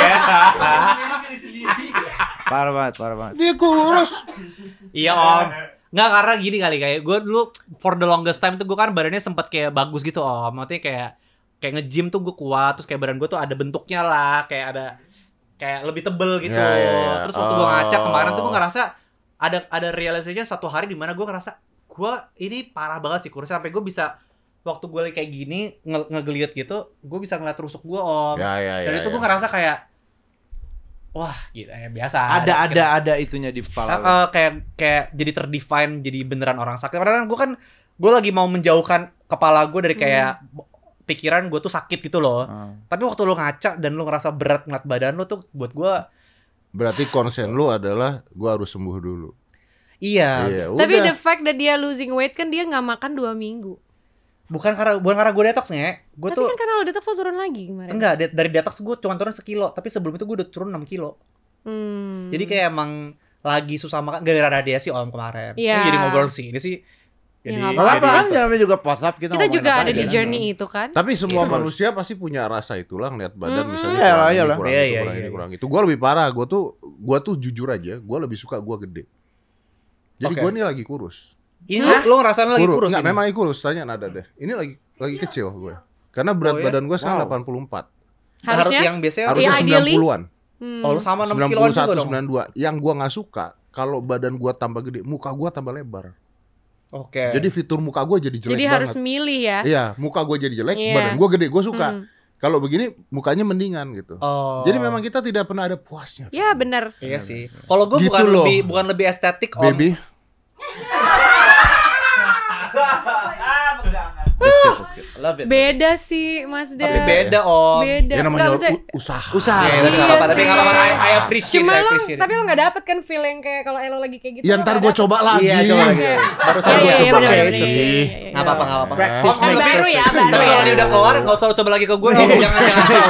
Parah banget. Dia kurus. Iya om. Nggak, karena gini kali, kayak gue dulu for the longest time tuh gue kan badannya sempet kayak bagus gitu om. Maksudnya kayak nge-gym tuh gue kuat, terus kayak badan gue tuh ada bentuknya lah, kayak lebih tebel gitu. Ya. Terus waktu gue ngaca kemarin tuh gue ngerasa ada realisasinya satu hari di mana gue ngerasa gue ini parah banget sih kurusnya, sampai gue bisa waktu gue lagi kayak gini ngegeliat gitu, gue bisa ngeliat rusuk gue om. Ya. Dan itu gue ngerasa kayak wah gitu ya biasa. Ada itunya di kepala. lu. Kayak jadi terdefine jadi beneran orang sakit. Padahal gue lagi mau menjauhkan kepala gue dari kayak pikiran gue tuh sakit gitu loh. Tapi waktu lu ngaca dan lu ngerasa berat ngeliat badan lu tuh buat gue Berarti konsen lu adalah gua harus sembuh dulu. iya. Tapi udah. the fact that dia losing weight kan dia nggak makan 2 minggu. Bukan karena gue detox nih. Gue Tapi tuh kan karena lo detox lo turun lagi kemarin. enggak dari detox gue cuma turun 1 kilo, tapi sebelum itu gue udah turun 6 kilo. Jadi kayak emang lagi susah makan gara-gara radiasi om kemarin. Iya. Ini jadi ngobrol sih. Ini sih Ya, jadi nggak Gak apa-apa kan jadi- namanya juga WhatsApp kita kita ngomongin juga apa ada di aja. journey itu kan. Tapi semua Iya. manusia pasti punya rasa itulah ngeliat badan misalnya Iyalah, kurang ini, iyalah. kurang Iya, itu, iya, kurang iya, ini, iya. kurang itu. Gua lebih parah. Gua tuh jujur aja, gua lebih suka gua gede. Jadi Oke. gua ini lagi kurus. Ini lu ngerasain lagi kurus Enggak, ini? memang lagi kurus. Tanya Nada deh. Ini lagi kecil gue. Karena berat Oh, ya? badan gue sekarang Wow. 84. Harusnya yang biasanya Harusnya ideally. 90-an. Oh, lu sama 6 kiloan juga 91, dong. 92. Yang gua nggak suka kalau badan gua tambah gede, muka gua tambah lebar. Oke. Jadi fitur muka gua jadi jelek Jadi banget. harus milih ya. Iya, muka gua jadi jelek, Iya. badan gua gede, gua suka. Hmm. Kalau begini mukanya mendingan gitu. Oh. Jadi memang kita tidak pernah ada puasnya. Ya benar. Iya sih. Kalau gue Gitu bukan loh. lebih estetik om. Baby, That's good. Love it. Beda sih Mas Dan. Tapi beda om. Beda. ya namanya Nggak, maksudnya- usaha. Usaha. Iya, Iya nggak apa-apa, tapi sih. nggak apa-apa. I appreciate. Cuma I lo, appreciate. tapi lo nggak dapet kan feel yang kayak kalau Elo lagi kayak gitu. Ya lo ntar nggak gua dapet. coba lagi. Iya, coba lagi. Barusan Iya, gue iya, coba iya, kayak bener, gitu. iya, iya, iya. Nggak apa-apa, nggak apa-apa. Practice Om, makes tapi- baru ya, tapi baru kalau ya. dia udah keluar, nggak usah lo coba lagi ke gue. Nggak Jangan.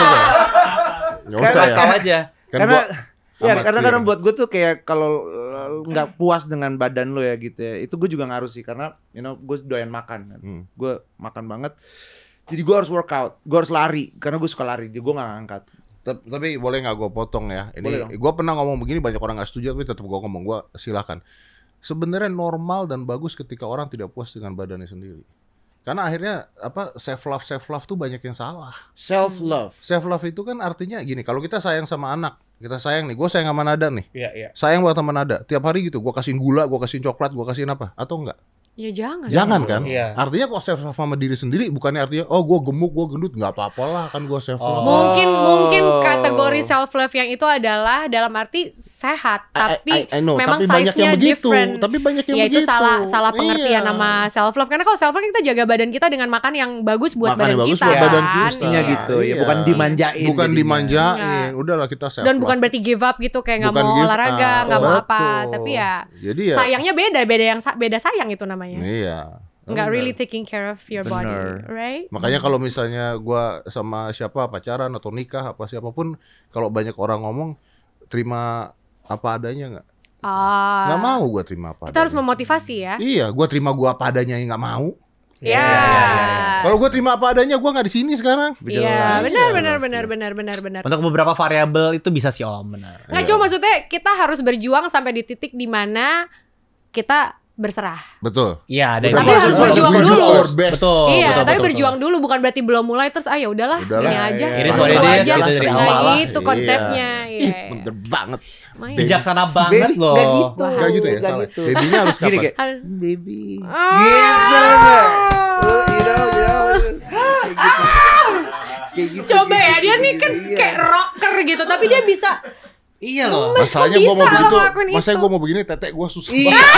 Nggak usah Kasih ya. tahu aja. Kan Karena gua ya amat karena clear. buat gue tuh kayak kalau nggak puas dengan badan lo ya gitu ya, itu gue juga ngaruh sih karena gue doyan makan kan. Gue makan banget, jadi gue harus workout, gue harus lari karena gue suka lari, jadi gue nggak ngangkat. Tapi boleh nggak gue potong ya? Boleh dong. Ini gue pernah ngomong begini, banyak orang nggak setuju, tapi tetap gue ngomong, gue silakan. Sebenarnya normal dan bagus ketika orang tidak puas dengan badannya sendiri. Karena akhirnya self love tuh banyak yang salah. Self love. Self love itu kan artinya gini, kalau kita sayang sama anak, kita sayang nih, gue sayang sama Nada nih, Iya, iya. sayang banget sama Nada, tiap hari gitu, gue kasihin gula, gue kasihin coklat, gue kasihin apa, atau enggak? Ya jangan. Jangan kan? Iya. Artinya kok self love sama diri sendiri, bukannya artinya oh gue gemuk, gue gendut, nggak apa-apa lah kan gue self love. Mungkin kategori self love yang itu adalah dalam arti sehat, tapi I know, memang tapi banyak yang size-nya begitu. different. Tapi banyak yang Ya itu begitu. salah pengertian Iya. nama self love. Karena kalau self love kan kita jaga badan kita dengan makan yang bagus buat Makan yang badan bagus kita buat badan kan. kita. Mestinya gitu ya, Iya. bukan dimanjain. Bukan jadinya. dimanjain, udahlah kita self Dan bukan berarti give up gitu kayak nggak Bukan mau give olahraga, up. nggak mau apa. Betul. Tapi ya Jadi ya sayangnya beda sayang itu namanya. Iya. Nggak Benar. really taking care of your body, Bener. right? Makanya kalau misalnya gua sama siapa pacaran atau nikah apa siapapun, kalau banyak orang ngomong terima apa adanya nggak? Nggak mau gua terima apa Kita harus adanya. memotivasi ya. Iya, gua terima gua apa adanya yang nggak mau. Ya. Kalau gua terima apa adanya, gua nggak di sini sekarang. Iya, Jelas. benar. Untuk beberapa variabel itu bisa sih om, benar. Nggak cuma maksudnya kita harus berjuang sampai di titik di mana kita berserah. Betul. Iya, ada Tapi itu. harus We berjuang do dulu. our best. Betul. Iya, tapi betul. berjuang dulu, bukan berarti belum mulai terus ya udahlah, Udahlah. ini aja. Iya. Ini Terus soalnya itu dia aja. gitu dari Nah, awal lah. itu konsepnya. Ih, Iya. bener banget. Main. Bijaksana banget loh. Gak gitu. Gak gitu ya, Gak salah. gitu. Baby-nya harus Gini kapan? kayak Harus- baby. Ah. Gitu enggak? You know. Kayak gitu. Kayak gitu. Coba ya, dia nih kan Iya. kayak rocker gitu, tapi dia bisa. Iya loh. Mas, Masalahnya kok gue mau bisa begitu, lo ngelakuin masanya itu? gue mau begini, tetek gue susah Iya. banget.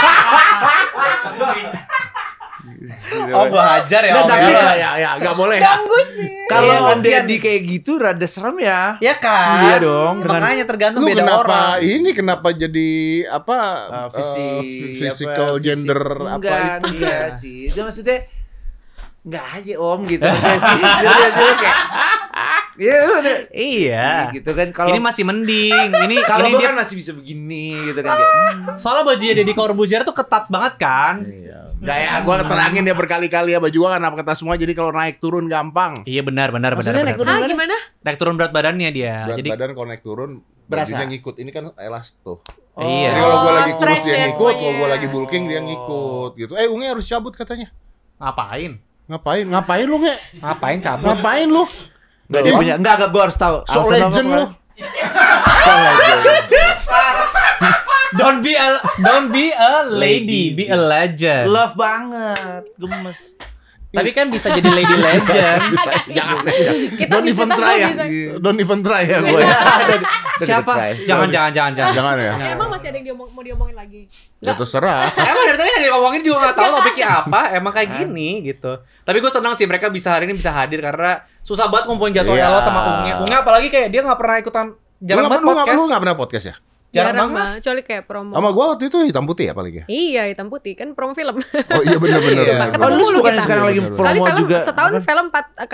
Oh, gua hajar ya. Nah, Om, tapi ya. Ya, gak boleh. Ganggu sih. Kalau Iya, on kasihan. Daddy kayak gitu rada serem ya. Ya kan? Iya dong, dengan- Makanya tergantung Lu beda kenapa orang. kenapa jadi apa physical gender apa itu? Enggak sih. Itu maksudnya enggak aja Om gitu. Enggak sih. Dia kayak iya, udah. Iya. Gitu kan kalau Ini masih mending. Ini kalau ini gue dia kan masih bisa begini gitu kan kayak. soalnya bajunya Deddy Corbuzier tuh ketat banget kan? Gak ya, gue terangin dia berkali-kali ya baju gua kan apa kata semua jadi kalau naik turun gampang. Iya benar. Maksudnya naik turun? Ah, gimana? Naik turun berat badannya dia. Berat Jadi badan kalau naik turun Berasa. bajunya ngikut. Ini kan elas tuh. iya. Jadi kalau gue Oh, lagi kurus stretch dia ya ngikut, kalau semuanya. gue lagi bulking dia ngikut gitu. Unge harus cabut katanya. Ngapain? Ngapain lu nge? Ngapain cabut? Ngapain lu? Enggak dia punya. Enggak gue harus tahu. So Alasan apa legend keluar? lu. So legend. Don't be a lady, be a legend. Love banget. Gemes. Tapi kan bisa jadi lady legend. Bisa, jangan. Kita Don't bisa even tahu try ya. bisa. Don't even try ya gue. Siapa? try. Jangan. Jangan ya. Emang masih ada yang mau diomongin lagi? Ya terserah. Emang dari tadi ada ngomongin juga gak tahu topiknya apa. Emang kayak gini gitu. Tapi gue senang sih mereka bisa hari ini bisa hadir karena susah banget ngumpulin jadwalnya Iya. lo sama Unge. Unge apalagi kayak dia gak pernah ikutan. Jarang banget podcast. Lu nggak pernah podcast ya? Jarang banget. Kecuali kayak promo. Sama gue waktu itu hitam putih ya paling ya. Iya, hitam putih kan promo film. Oh iya benar-benar. Iya. benar, Ketemu Oh lu mulu bukannya kita. sekarang lagi Bener-bener. Sekali promo film juga? setahun apa? film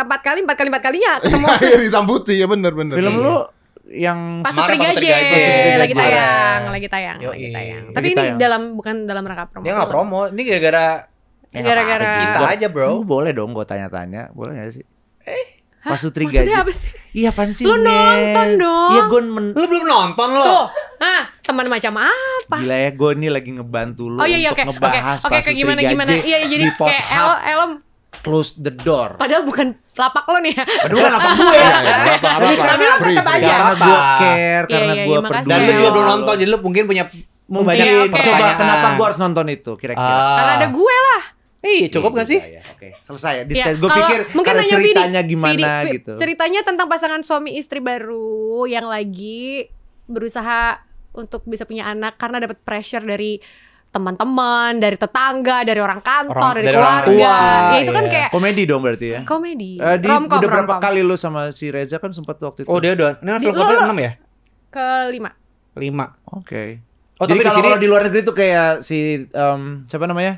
empat kalinya ketemu. Iya hitam putih ya benar. Film lu yang Pasutri Pasutri Gaje Gaje. lagi tayang, Kemarin. lagi tayang. Yoi. Tapi Lagi ini tayang. bukan dalam rangka promo. Dia gak film. promo. Ini gara-gara Gara-gara kita aja bro. Lu boleh dong gue tanya-tanya, boleh gak sih? Hah? Pasutri Maksudnya Gaje. apa sih? Iya apaan sih? Lu Nel? nonton dong. Iya gue Lu belum nonton lo? Tuh, teman macam apa? Gila ya gue nih lagi ngebantu lu Oh iya untuk oke. ngebahas Oke Pasutri gimana Gaje Iya jadi di kayak Pornhub. Elom Close the door. padahal bukan lapak lo nih ya. Aduh kan apa gue? Iya, apa Tapi lo tetap aja. Karena apa-apa. gue care, karena iya, gue makasih. peduli. Dan lu juga belum Iya. nonton, jadi lu mungkin punya Mungkin banyak Iya, oke. coba pertanyaan. kenapa gue harus nonton itu kira-kira? Karena ada gue lah. Iya, cukup gak sih? Iya, oke. Selesai ya. Ya, Gue kalau- pikir mungkin karena nanya ceritanya Vidi. gimana Vidi, gitu. Ceritanya tentang pasangan suami istri baru yang lagi berusaha untuk bisa punya anak karena dapat pressure dari teman-teman, dari tetangga, dari orang kantor, dari orang keluarga. tua, Ya itu kan iya. kayak Komedi dong berarti ya. komedi. Udah berapa romcom. kali lu sama si Reza kan sempat waktu itu. Oh dia udah, ini film Lo- keberapa? lo- 6 ya? Kelima. 5. Oke. Oh Jadi tapi di kalau sini kalau di luar negeri tuh kayak si siapa namanya?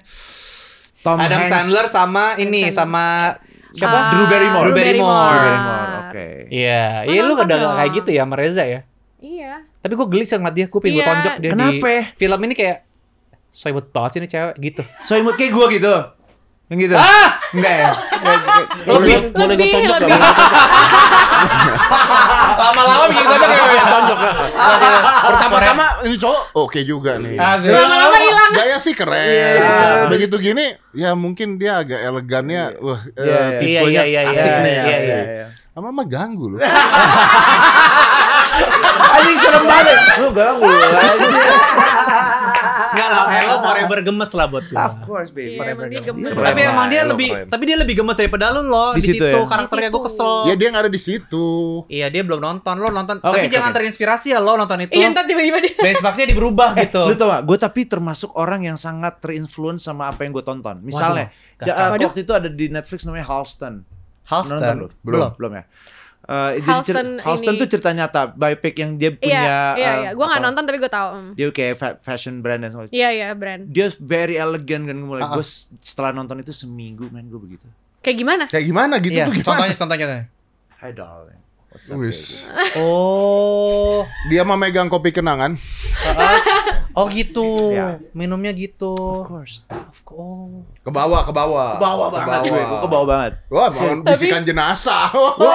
Tom Adam Hanks. Sandler sama ini Sandler. sama Siapa? Ah, Drew Barrymore. Drew Barrymore. Drew Barrymore. Oke. Iya, Lo iya lu nonton udah dong. kayak gitu ya sama Reza ya. Iya. Tapi gue gelis ngeliat dia, gue pengen gue Iya. tonjok dia Kenapa? di film ini kayak so imut banget sih ini cewek gitu. So imut kayak gue gitu. Yang gitu. Enggak ya? Boleh gue tonjok lebih. gak? Lama-lama bikin tonjok ya. Boleh tonjok gak? Pertama-tama ini cowok oke juga nih. Lama-lama hilang. Gaya sih keren. Iya. Begitu gini, ya mungkin dia agak elegannya, wah Iya, tipenya iya, asik iya, nih, iya, asik. iya. Lama-lama ganggu loh. Anjing serem banget. Lu ganggu lu. Enggak lah, Hello Forever gemes lah buat gue. Of course, baby. Iya, emang dia gemes. Keren. Tapi emang dia Hello lebih, keren. tapi dia lebih gemes daripada lu loh Di di situ situ. ya? Karakternya Di gue situ. kesel. Ya dia nggak ada di situ. Iya dia belum nonton, lo nonton. Oke, Tapi jangan oke. terinspirasi ya lo nonton itu. Iya, ntar tiba-tiba dia. Benchmarknya diberubah gitu. Lu tau gak, gue tapi termasuk orang yang sangat terinfluence sama apa yang gue tonton. Misalnya, Waduh, kacau. waktu itu ada di Netflix namanya Halston. Halston. Nonton lu? Belum. Belum ya? Halston Halston ini- tuh cerita nyata, biopic yang dia punya. Iya. Gue nggak apa, nonton tapi gue tahu. Dia kayak fashion brand dan sebagainya. Iya, brand. Dia very elegant kan mulai. Ah, ah. Gue setelah nonton itu seminggu main gue begitu. Kayak gimana? Kayak gimana gitu Iya, tuh gimana? contohnya. Hi darling. Wis. Oh. Dia mah megang kopi kenangan. Oh gitu. Ya. Minumnya gitu. Of course. Oh. Ke bawah. Kebawa banget gue kebawa banget. Wah, mau bisikan jenazah.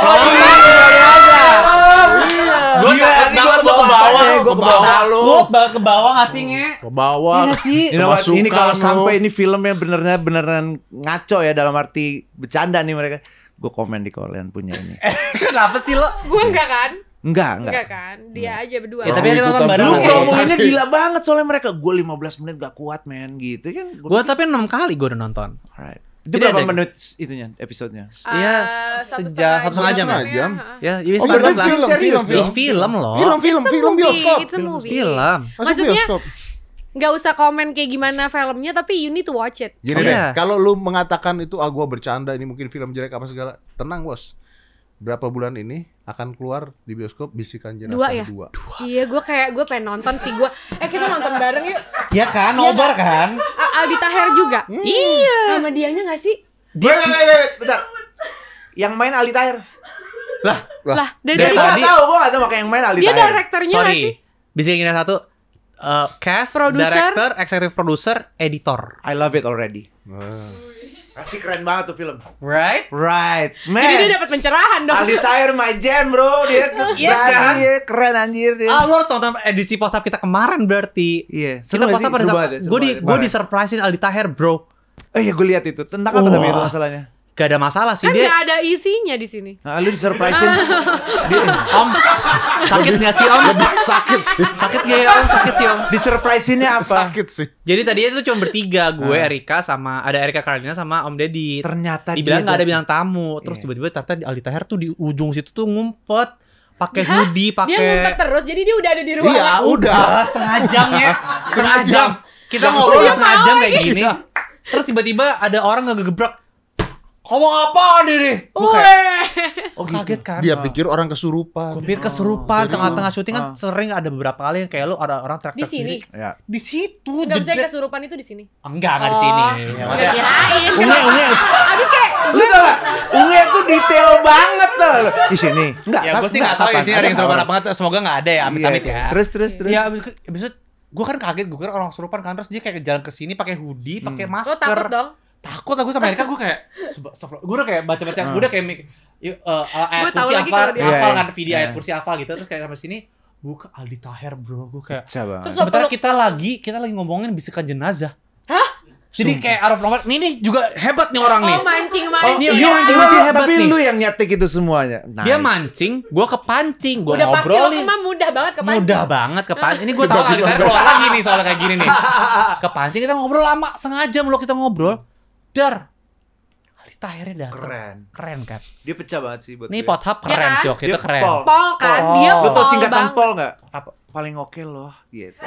Gue Gila, ini gua ke bawa bawah. aja, gua Ke bawah lu. Ke bawah nggak sih nge? Ke bawah. You know what, ini kalau Kemasukan sampai lu. ini filmnya beneran ngaco ya dalam arti bercanda nih mereka. Gue komen di kalian punya ini. Kenapa sih lo? Gue enggak kan? Enggak. kan? Dia aja berdua. Ya, tapi Orang kita nonton ikutan bareng. Lu dulu. promoinnya Tadi. gila banget soalnya mereka. Gue 15 menit gak kuat men gitu kan. Gue tapi 6 kali gue udah nonton. Alright. Itu Jadi berapa ada- menit itunya episodenya? Iya, sejam, satu setengah jam. jam. Ya, jadi Oh, stand up berarti lah. film, serius film, Ih, film loh. Film bioskop. It's a movie. Film. Masuk Maksudnya bioskop. nggak usah komen kayak gimana filmnya, tapi you need to watch it. Gini Oh, deh, iya. kalau lu mengatakan itu gua bercanda, ini mungkin film jelek apa segala, tenang bos. Berapa bulan ini akan keluar di bioskop Bisikan Jenazah 2 ya? 2. Iya, gue pengen nonton sih gue. Kita nonton bareng yuk. Ya kan, nobar kan? Aldi Taher juga. Iya. Sama dianya nggak sih? Bentar. Yang main Ali Tahir. Lah, dari Dari Gue tadi gak tau makanya yang main Ali dia Tahir. direkturnya nggak sih? Sorry. Bisa gini satu. Cast, Producer. director, executive producer, editor. I love it already. Pasti keren banget tuh film. Right? Right. Man. Jadi dia dapat pencerahan dong. Ali Tahir my jam bro. Dia Iya kan? Dia keren anjir dia. Ah, lu harus nonton edisi post-up kita kemarin berarti. Iya. Kita post-up pada gue di surprise. surprisein Aldi Taher, bro. Oh iya gue lihat itu. Tentang apa tapi itu masalahnya? Gak ada masalah sih Kan dia. nggak ada isinya di sini. Nah, lu disurprisein. Om, sakit gak sih om? Sakit sih. Sakit gak ya om? Sakit sih om. Disurprisein-nya apa? Sakit sih. Jadi tadinya itu cuma bertiga, gue, Erika, sama ada Erika Karolina sama Om Deddy. Ternyata Dibilang dia nggak ada datang. bintang tamu, terus Iya. tiba-tiba ternyata Aldi Taher tuh di ujung situ tuh ngumpet, pakai hoodie, Dia ngumpet pakai terus, jadi dia udah ada di ruangan. Iya, udah. setengah jam ya, setengah jam. jam. Kita ngobrol setengah jam kayak gini. Terus tiba-tiba ada orang ngegebrak. Ngomong apa nih? Gue kayak, Weh. kaget kan. Dia pikir orang kesurupan. Gue pikir kesurupan, tengah-tengah syuting kan sering ada beberapa kali yang kayak lu ada orang Di teriak-teriak sini. sendiri. Ya. Di situ, Nggak bisa jedret. kesurupan itu di sini. Enggak di sini. Nggak kirain. Unge. Abis kayak Lu tau gak? Unge tuh detail banget tuh. Di sini. Enggak. Ya gue sih nggak tahu ya sini ada yang kesurupan apa nggak. Semoga nggak ada ya, amit-amit ya. Terus. Ya abis itu gue kan kaget, gue kira orang kesurupan kan, terus dia kayak jalan ke sini pakai hoodie, pakai lo masker. takut dong. Takut aku sama Erika, gue kayak gue udah kayak baca-baca, gue udah kayak ayat Gua tahu kursi lagi apa, kalau dia- hafal Iya, kan video iya. ayat kursi apa gitu, terus kayak sampai sini buka Aldi Taher bro, gue kayak Coba. Terus sementara peluk. kita lagi ngomongin bisikan jenazah. Hah? Jadi kayak out of nowhere, ini juga hebat nih orang nih. Oh, mancing. Iya, Ya. mancing hebat Tapi nih. lu yang nyetik itu semuanya. Dia Nice. mancing, gue kepancing, gue Udah pasti lo ngobrolin. mah mudah banget kepancing. Mudah banget kepancing. Ini gue tahu Aldi Taher keluar lagi nih soalnya kayak gini nih. Kepancing, kita ngobrol lama, setengah jam loh kita ngobrol. Dar, Aldi Tahernya datang. Keren kan? Dia pecah banget sih buat Ini gue. Pot-Hub keren kan? sih waktu Dia itu keren. Pol kan, Pol. dia Lu tau pol singkatan banget. pol gak? Apa? Paling oke loh gitu.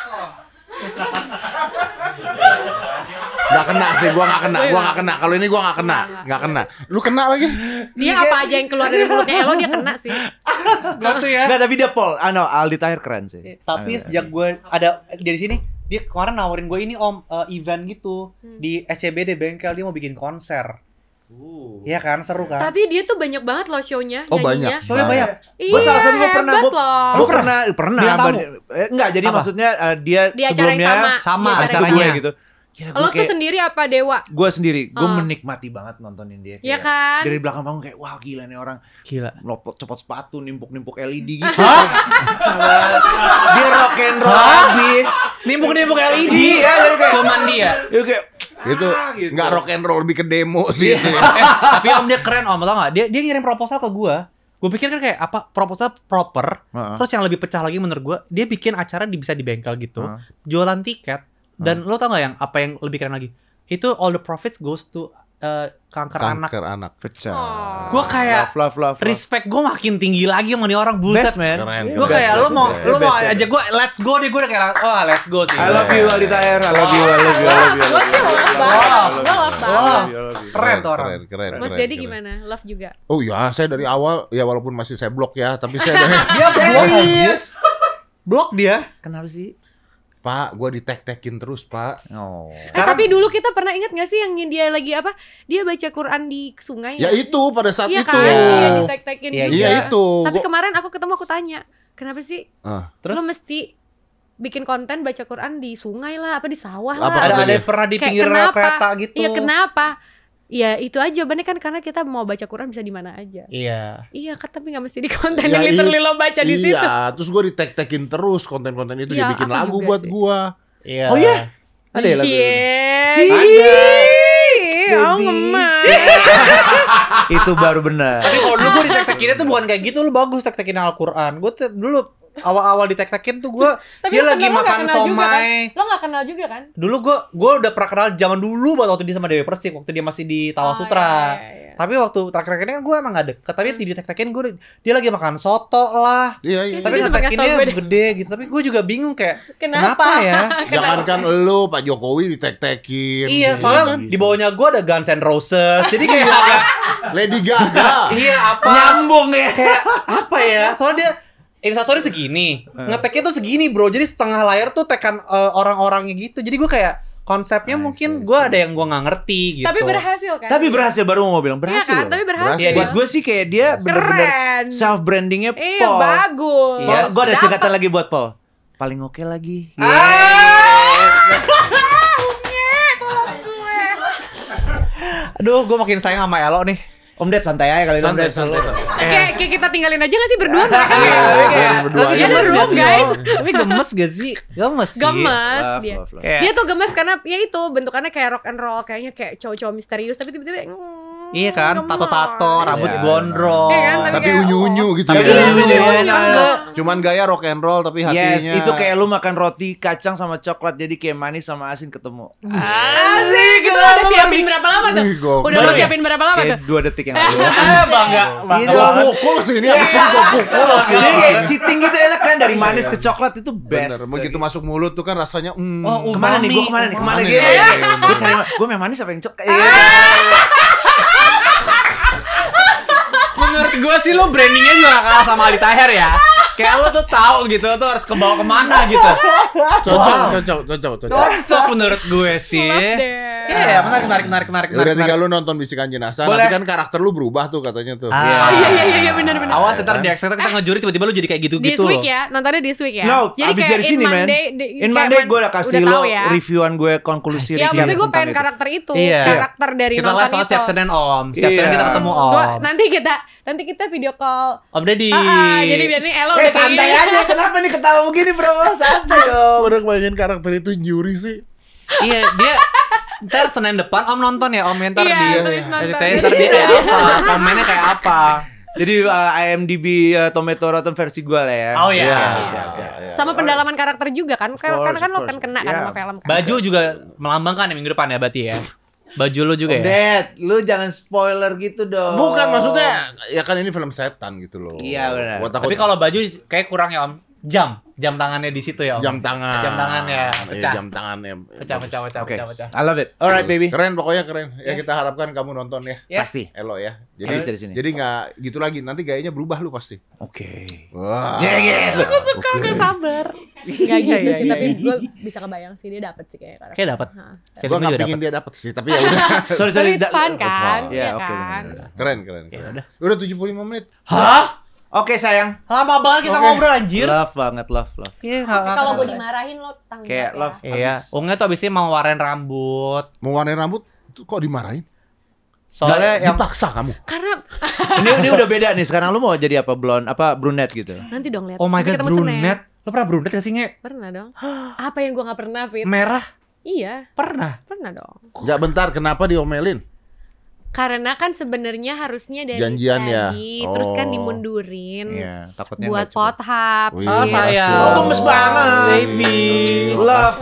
Gak kena sih, gua gak kena. Kalau ini gua gak kena. Lu kena lagi. Dia apa aja yang keluar dari mulutnya Elo dia kena sih. Gitu ya. Nggak, tapi dia pol. No, Aldi Taher keren sih. Tapi sejak gue ada dari sini, dia kemarin nawarin gue ini om event gitu di SCBD bengkel, dia mau bikin konser. Iya kan, seru kan? Tapi dia tuh banyak banget loh show-nya. Oh, nyanyinya. banyak. Soalnya banyak. Iya, Gue salah satu gue pernah, hebat loh. gue pernah. Bintang tamu? Enggak, jadi Apa? maksudnya dia Di acara yang sebelumnya sama. Sama Di habis acara itu yang gue acaranya. gitu. Gila, Lo tuh sendiri apa Dewa? gue sendiri, gue Oh. menikmati banget nontonin dia. Iya kayak kan? Dari belakang panggung kayak wah gila nih orang Gila. melopot copot sepatu, nimpuk LED gitu. Sahabat, dia rock and roll habis. Nimbuk-nimbuk LED. Iya, jadi kayak Cuman dia. dia kayak Itu gitu. nggak rock and roll, lebih ke demo sih. itu ya. Tapi om dia keren om, tau gak? Dia ngirim proposal ke gue. Gue pikir kan kayak apa proposal proper. Terus yang lebih pecah lagi menurut gue, dia bikin acara bisa di bengkel gitu, jualan tiket. Dan lo tau gak yang apa yang lebih keren lagi? Itu all the profits goes to kanker anak. Kanker anak. pecah. Oh. Gue kayak love. respect gue makin tinggi lagi sama nih orang, buset. Best man. Keren, Gue keren. kayak Best, lo mau best, lo mau best, aja gue let's go deh, gue udah kayak let's go sih. I love you Aldi Taher, I love you. Gue sih love banget. Gue love banget. Keren tuh orang. Keren. Mas keren, Dedi keren. gimana? Love juga. Oh ya, saya dari awal ya walaupun masih saya blok ya, tapi saya dari Dia blok dia. Kenapa sih? Pak, gua ditek-tekin terus, Pak. Oh. Tapi dulu kita pernah ingat gak sih yang dia lagi apa? Dia baca Quran di sungai. Ya itu pada saat Iya itu. kan? Iya ditek-tekin Iya, juga. Iya itu. Tapi kemarin aku ketemu aku tanya, kenapa sih Terus lo mesti bikin konten baca Quran di sungai lah, apa di sawah Apa lah? ada dia? pernah di Kayak pinggir kenapa? kereta gitu. Iya kenapa? Ya itu aja jawabannya kan karena kita mau baca Quran bisa di mana aja. Iya. Iya kan tapi nggak mesti di konten Ya, yang literally lo baca di situ. Iya, terus gua ditek-tekin terus konten-konten itu Iya, dibikin aku lagu juga buat sih. gua. Iya. Oh iya? Ada ya lagu? Cie. Oh ngemas. Itu baru benar. Tapi kalau dulu gue di tek-tekinnya tuh bukan kayak gitu, lu bagus tek-tekin Al-Qur'an. Gue dulu awal-awal di tek-tekin tuh gue Tapi dia lo lagi kenal, lo nggak makan kenal juga, somai. Lo gak kenal juga kan? Dulu gue udah pernah kenal zaman dulu banget waktu dia sama Dewi Persik, waktu dia masih di Tawa Oh, Sutra. iya. Tapi waktu terakhir ini kan gue emang gak deket. Tapi di tek-tekin gue dia lagi makan soto lah. Iya, iya. Tapi Dia sempat ngasih tau tek-tekinnya gue deh. gede gitu. Tapi gue juga bingung kayak Kenapa? ya? Jangankan lu, Pak Jokowi ditek-tekin. Iya, Iya soalnya kan? di bawahnya gue ada Guns N' Roses. Jadi kayak agak Lady Gaga. iya apa? Nyambung ya. Kayak apa ya? Soalnya dia Instastory segini, ngeteknya tuh segini bro. Jadi setengah layar tuh tekan orang-orangnya gitu. Jadi gue kayak konsepnya mungkin gue ada yang gue nggak ngerti gitu. Tapi berhasil kan? Tapi berhasil, baru mau bilang Iya berhasil. kan? loh. Tapi berhasil. Berhasil. Buat gue sih kayak dia bener-bener Keren. self brandingnya Iya Paul. bagus. Iya, Gue ada Dapat. singkatan lagi buat Paul. Paling oke lagi. Aduh, gue makin sayang sama Elo nih. Om Ded santai aja kali Om Santai, Ded. santai, santai. Kayak kita tinggalin aja gak sih berdua? Biarin berdua Tapi aja. Iya, gemes room, gak sih, guys. Om? Tapi gemes gak sih? Gemes sih. Gemes Love, dia. love, love. Kayak- Dia tuh gemes karena ya itu bentukannya kayak rock and roll, kayaknya kayak cowok-cowok misterius tapi tiba-tiba Iya kan, gemes. tato-tato, rambut Iya. gondrong. Iya kan, Tapi kayak, unyu-unyu gitu Tapi ya. unyu-unyu, iya. Cuman gaya rock and roll tapi hatinya. Yes, itu kayak lu makan roti kacang sama coklat jadi kayak manis sama asin ketemu. Asik, itu udah siapin berapa lama tuh? Ih, gokil. Udah lo siapin berapa lama tuh? Kayak 2 detik yang lalu. Bangga. Gitu. Gua pukul sih ini abis ini gua pukul sih. Jadi kayak cheating gitu enak kan dari manis ke coklat itu best. Bener, begitu masuk mulut tuh kan rasanya Oh, Kemana nih? umami. Gue kemana nih? Kemana Umami. gitu? Iya, iya, iya. Gue cari, gue yang manis apa yang coklat? Menurut gue sih lo brandingnya juga gak kalah sama Aldi Taher ya. Kayak lo tuh tahu gitu, lo tuh harus kebawa kemana gitu. Cocok. Cocok menurut gue sih. Maaf deh. Iya, menarik. Udah tinggal lu nonton Bisikan Jenazah, Boleh. nanti kan karakter lu berubah tuh katanya tuh. Oh iya benar. Awas ntar di ekspektor kita ngejuri tiba-tiba lu jadi kayak This gitu-gitu. week ya, nontonnya this week ya. No, abis kayak dari sini in men. Monday, In Monday gue udah kasih udah lo tahu ya. reviewan gue konklusi Ya recap maksudnya gue tentang pengen itu. karakter itu, Iya. karakter dari Kita nonton lah soal itu. siap Senin Om. Siap Senin Iya. kita ketemu Gua, Om. nanti kita video call. Om Deddy. Jadi biar nih Elo udah kayak Santai gini. aja, kenapa nih ketawa begini bro? Santai dong. Udah bayangin karakter itu nyuri sih. Iya, dia ntar Senin depan Om nonton ya Om ntar Iya, di tulis nonton. ceritanya ntar dia kayak apa, komennya kayak apa. Jadi IMDb Tomato Rotten versi gue lah ya. Oh iya. Iya. Sama pendalaman karakter juga kan, karena kan of lo course. kan kena kan Yeah. sama film kan. Baju juga melambangkan ya minggu depan ya berarti ya. Baju lu juga Om ya. Ded, lu jangan spoiler gitu dong. Bukan maksudnya ya kan ini film setan gitu loh. Iya, benar. Gua takut Tapi kalau baju kayak kurang ya Om. Jam tangannya di situ ya Om. jam tangan. Jam tangannya Iya, pecah. jam tangannya. Pecah. Oke, I love it. Alright baby. Keren pokoknya keren. Ya kita harapkan kamu nonton ya. Ya. Pasti. Elo ya. Habis dari sini. Jadi nggak gitu lagi. Nanti gayanya berubah lu pasti. Oke. Wah. Ya gitu. Aku suka udah sabar. Gak gitu sih, tapi gue bisa kebayang sih dia dapet sih kayak karakter. Kayak dapat. Hah. Gua nggak pingin dia dapet sih, tapi ya udah. Sorry Tapi it's da- fun kan? Iya, Iya oke, kan? benar. Keren. Udah 75 menit. Hah? Oke sayang. Lama banget kita Oke. ngobrol anjir. Love banget, love. Iya, Kalau gue dimarahin lo tanggung Kayak jawab love. ya. Iya, Abis- Ungnya tuh abisnya mau warnain rambut. Mau warnain rambut tuh kok dimarahin? Soalnya yang Dipaksa kamu. Karena Ini udah beda nih. Sekarang lu mau jadi apa? Blonde, apa brunette gitu? nanti dong lihat. Oh my god, Kita mau Senin. brunette. Lo pernah brunette gak sih, Nge? Pernah dong. Apa yang gue gak pernah, Fit? Merah? Iya, Pernah. pernah dong. Enggak bentar, kenapa diomelin? Karena kan sebenarnya harusnya dari Janjian ya? tadi, terus kan Oh. dimundurin Iya, takutnya buat nggak cukup. pothap. Wih, Oh, sayang. makasih. Oh, gemes banget. Baby. Love.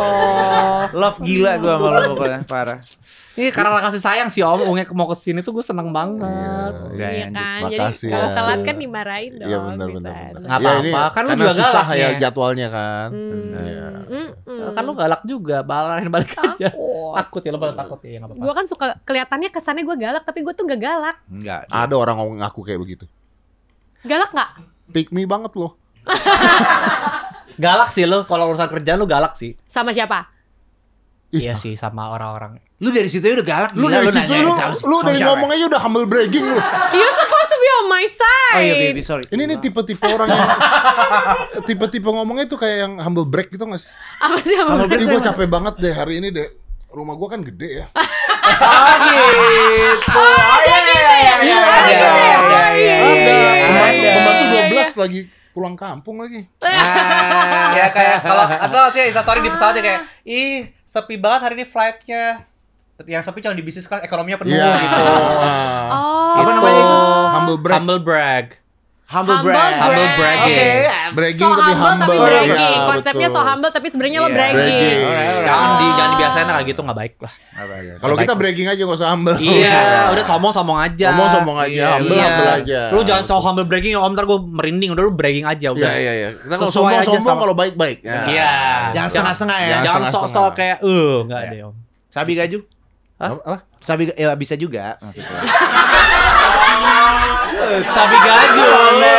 Love gila gua sama lo pokoknya, parah. Ini karena kasih sayang sih Om, Ungnya mau kesini tuh gue seneng banget. Enggak, Iya ya, kan, Makasih jadi kalau ya. telat kan dimarahin dong. Iya benar. bisa. Nggak Ya, ini apa-apa, kan lu karena juga susah galak ya ya. jadwalnya kan. Iya. Kan lu galak juga, balarin balik aja. Takut. Takut ya, lo pada takut ya, nggak apa-apa. Gue kan suka kelihatannya kesannya gue galak, tapi gue tuh gak galak. Enggak. Ada orang ngaku kayak begitu. Galak nggak? Pick me banget loh. Galak sih lu, kalau urusan kerjaan lu galak sih. Sama siapa? Iya sih, sama orang-orang. Lu dari situ udah galak. Lu gila, dari situ nanyain lu sama dari siapa? ngomong aja udah humble bragging lu. You're supposed to be on my side. Oh iya baby, sorry. Ini tipe-tipe orang yang tipe-tipe ngomongnya tuh kayak yang humble brag gitu nggak sih? Apa sih sama Ini gue capek banget deh hari ini deh. Rumah gue kan gede ya. Oh gitu. Iya, Ada. Pembantu 12 lagi pulang kampung lagi. Ya kayak kalau atau sih Instastory di pesawatnya kayak, ih sepi banget hari ini flightnya. Tapi yang sepi cuma di bisnis kelas, ekonominya penuh Iya. gitu. Oh. Apa namanya itu? Humble brag. Humble brag. Humble Humble brag. Humble bragging. Oke. Bragging So tapi humble humble. tapi bragging. Iya, Konsepnya betul. so humble tapi sebenarnya lo Iya. bragging. Bragging. Alright. Jangan dibiasain lah gitu, nggak baik lah. Kalau kita bragging aja nggak usah humble. Iya, udah sombong-sombong aja. Sombong aja, Iya, humble aja. Lu jangan so humble bragging, om ntar gue merinding. Udah lu bragging aja udah. Iya. Kita kalau Sesuai aja sombong sama- kalau baik-baik. Ya. Iya. Jangan setengah-setengah ya. Jangan Jangan setengah-setengah. sok-sok kayak enggak deh, Om. Sabi gaju. Apa? Sabi ya bisa juga maksudnya. Sabi gaju.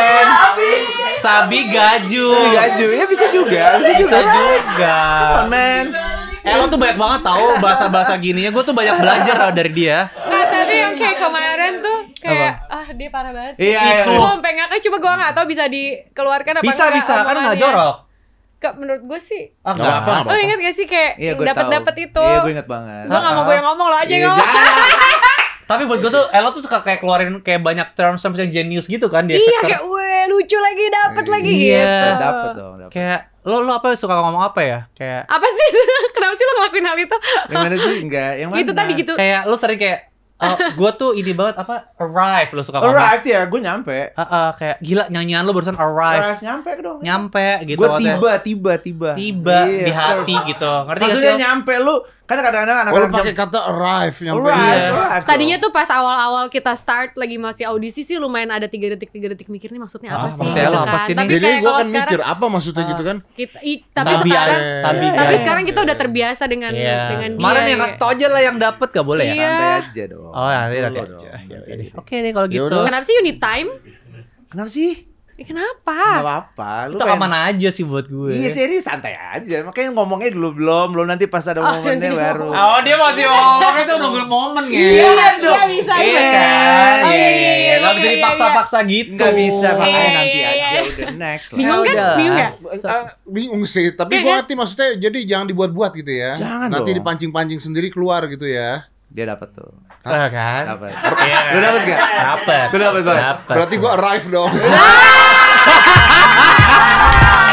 Sabi gaju. Gaju ya bisa juga. Bisa juga. Come on, man. Lo tuh banyak banget tahu bahasa-bahasa gininya. Gue tuh banyak belajar tau dari dia. Nah tapi yang kayak kemarin tuh kayak dia parah banget. Iya, Itu. Gue sampai ngakak cuma gue nggak tahu bisa dikeluarkan apa Bisa kan nggak omongannya. jorok. Menurut gue sih. Ah, Nggak apa-apa, nggak Lo apa-apa. inget gak sih kayak Iya, yang gue dapat itu? Iya, gue inget banget. Gue gak mau gue yang ngomong, lo aja yang Iya, ngomong. Tapi buat gue tuh Elo tuh suka kayak keluarin kayak banyak terms yang genius gitu kan di Iya X-Factor. kayak weh lucu lagi dapet lagi Iya. gitu. Dapet dong, dapet. Kayak lo apa suka ngomong apa ya? Kayak Apa sih? Kenapa sih lo ngelakuin hal itu? Yang mana sih? Enggak, yang mana? Itu tadi gitu. kayak lo sering kayak gue tuh ini banget apa arrive lo suka ngomong. Arrived ya, gue nyampe. Kayak gila nyanyian lo barusan arrive. Arrived nyampe dong. Nyampe gitu Gue maksudnya. tiba. Tiba Iya, di of hati course. gitu. Ngerti gak Maksudnya sih? nyampe lu kan kadang-kadang Kalau anak-anak pakai kata arrive nyampe. Arrive, Iya. arrive Tadinya dong. tuh pas awal-awal kita start lagi masih audisi sih lumayan ada 3 detik mikir nih maksudnya apa sih maksudnya gitu apa sih ini? Tapi Jadi kayak gue kalau kan sekarang mikir apa maksudnya gitu kan. tapi Sabi sekarang aja, sabi tapi aja. sekarang kita udah terbiasa dengan Iya. dengan dia. Kemarin yang kasih tau aja lah yang dapet gak boleh ya? Iya. santai aja dong. Oh ya, Solo oke. dong. Oke deh kalau Ya gitu. udah. Kenapa sih you need time? Kenapa sih? Kenapa? Gak apa-apa. Lu Itu pengen- aman aja sih buat gue. Iya sih, santai aja. Makanya ngomongnya dulu belum nanti pas ada momennya baru. Oh dia masih ngomong itu nunggu momen ya. Iya dong. Iya bisa. Iya iya. kan. Oh, iya. Gak bisa dipaksa-paksa gitu. Nggak bisa, makanya Iya, nanti iya, aja iya. udah next lah. Bingung kan? udah. Bingung gak? Bingung sih, tapi Iya gue kan? ngerti maksudnya jadi jangan dibuat-buat gitu ya. Jangan Nanti dong. dipancing-pancing sendiri keluar gitu ya. Dia dapat tuh. Kan? Dapat. Iya. Lu dapet gak? Dapet. Lu dapet, Bang? Dapet. Berarti gue arrive dong.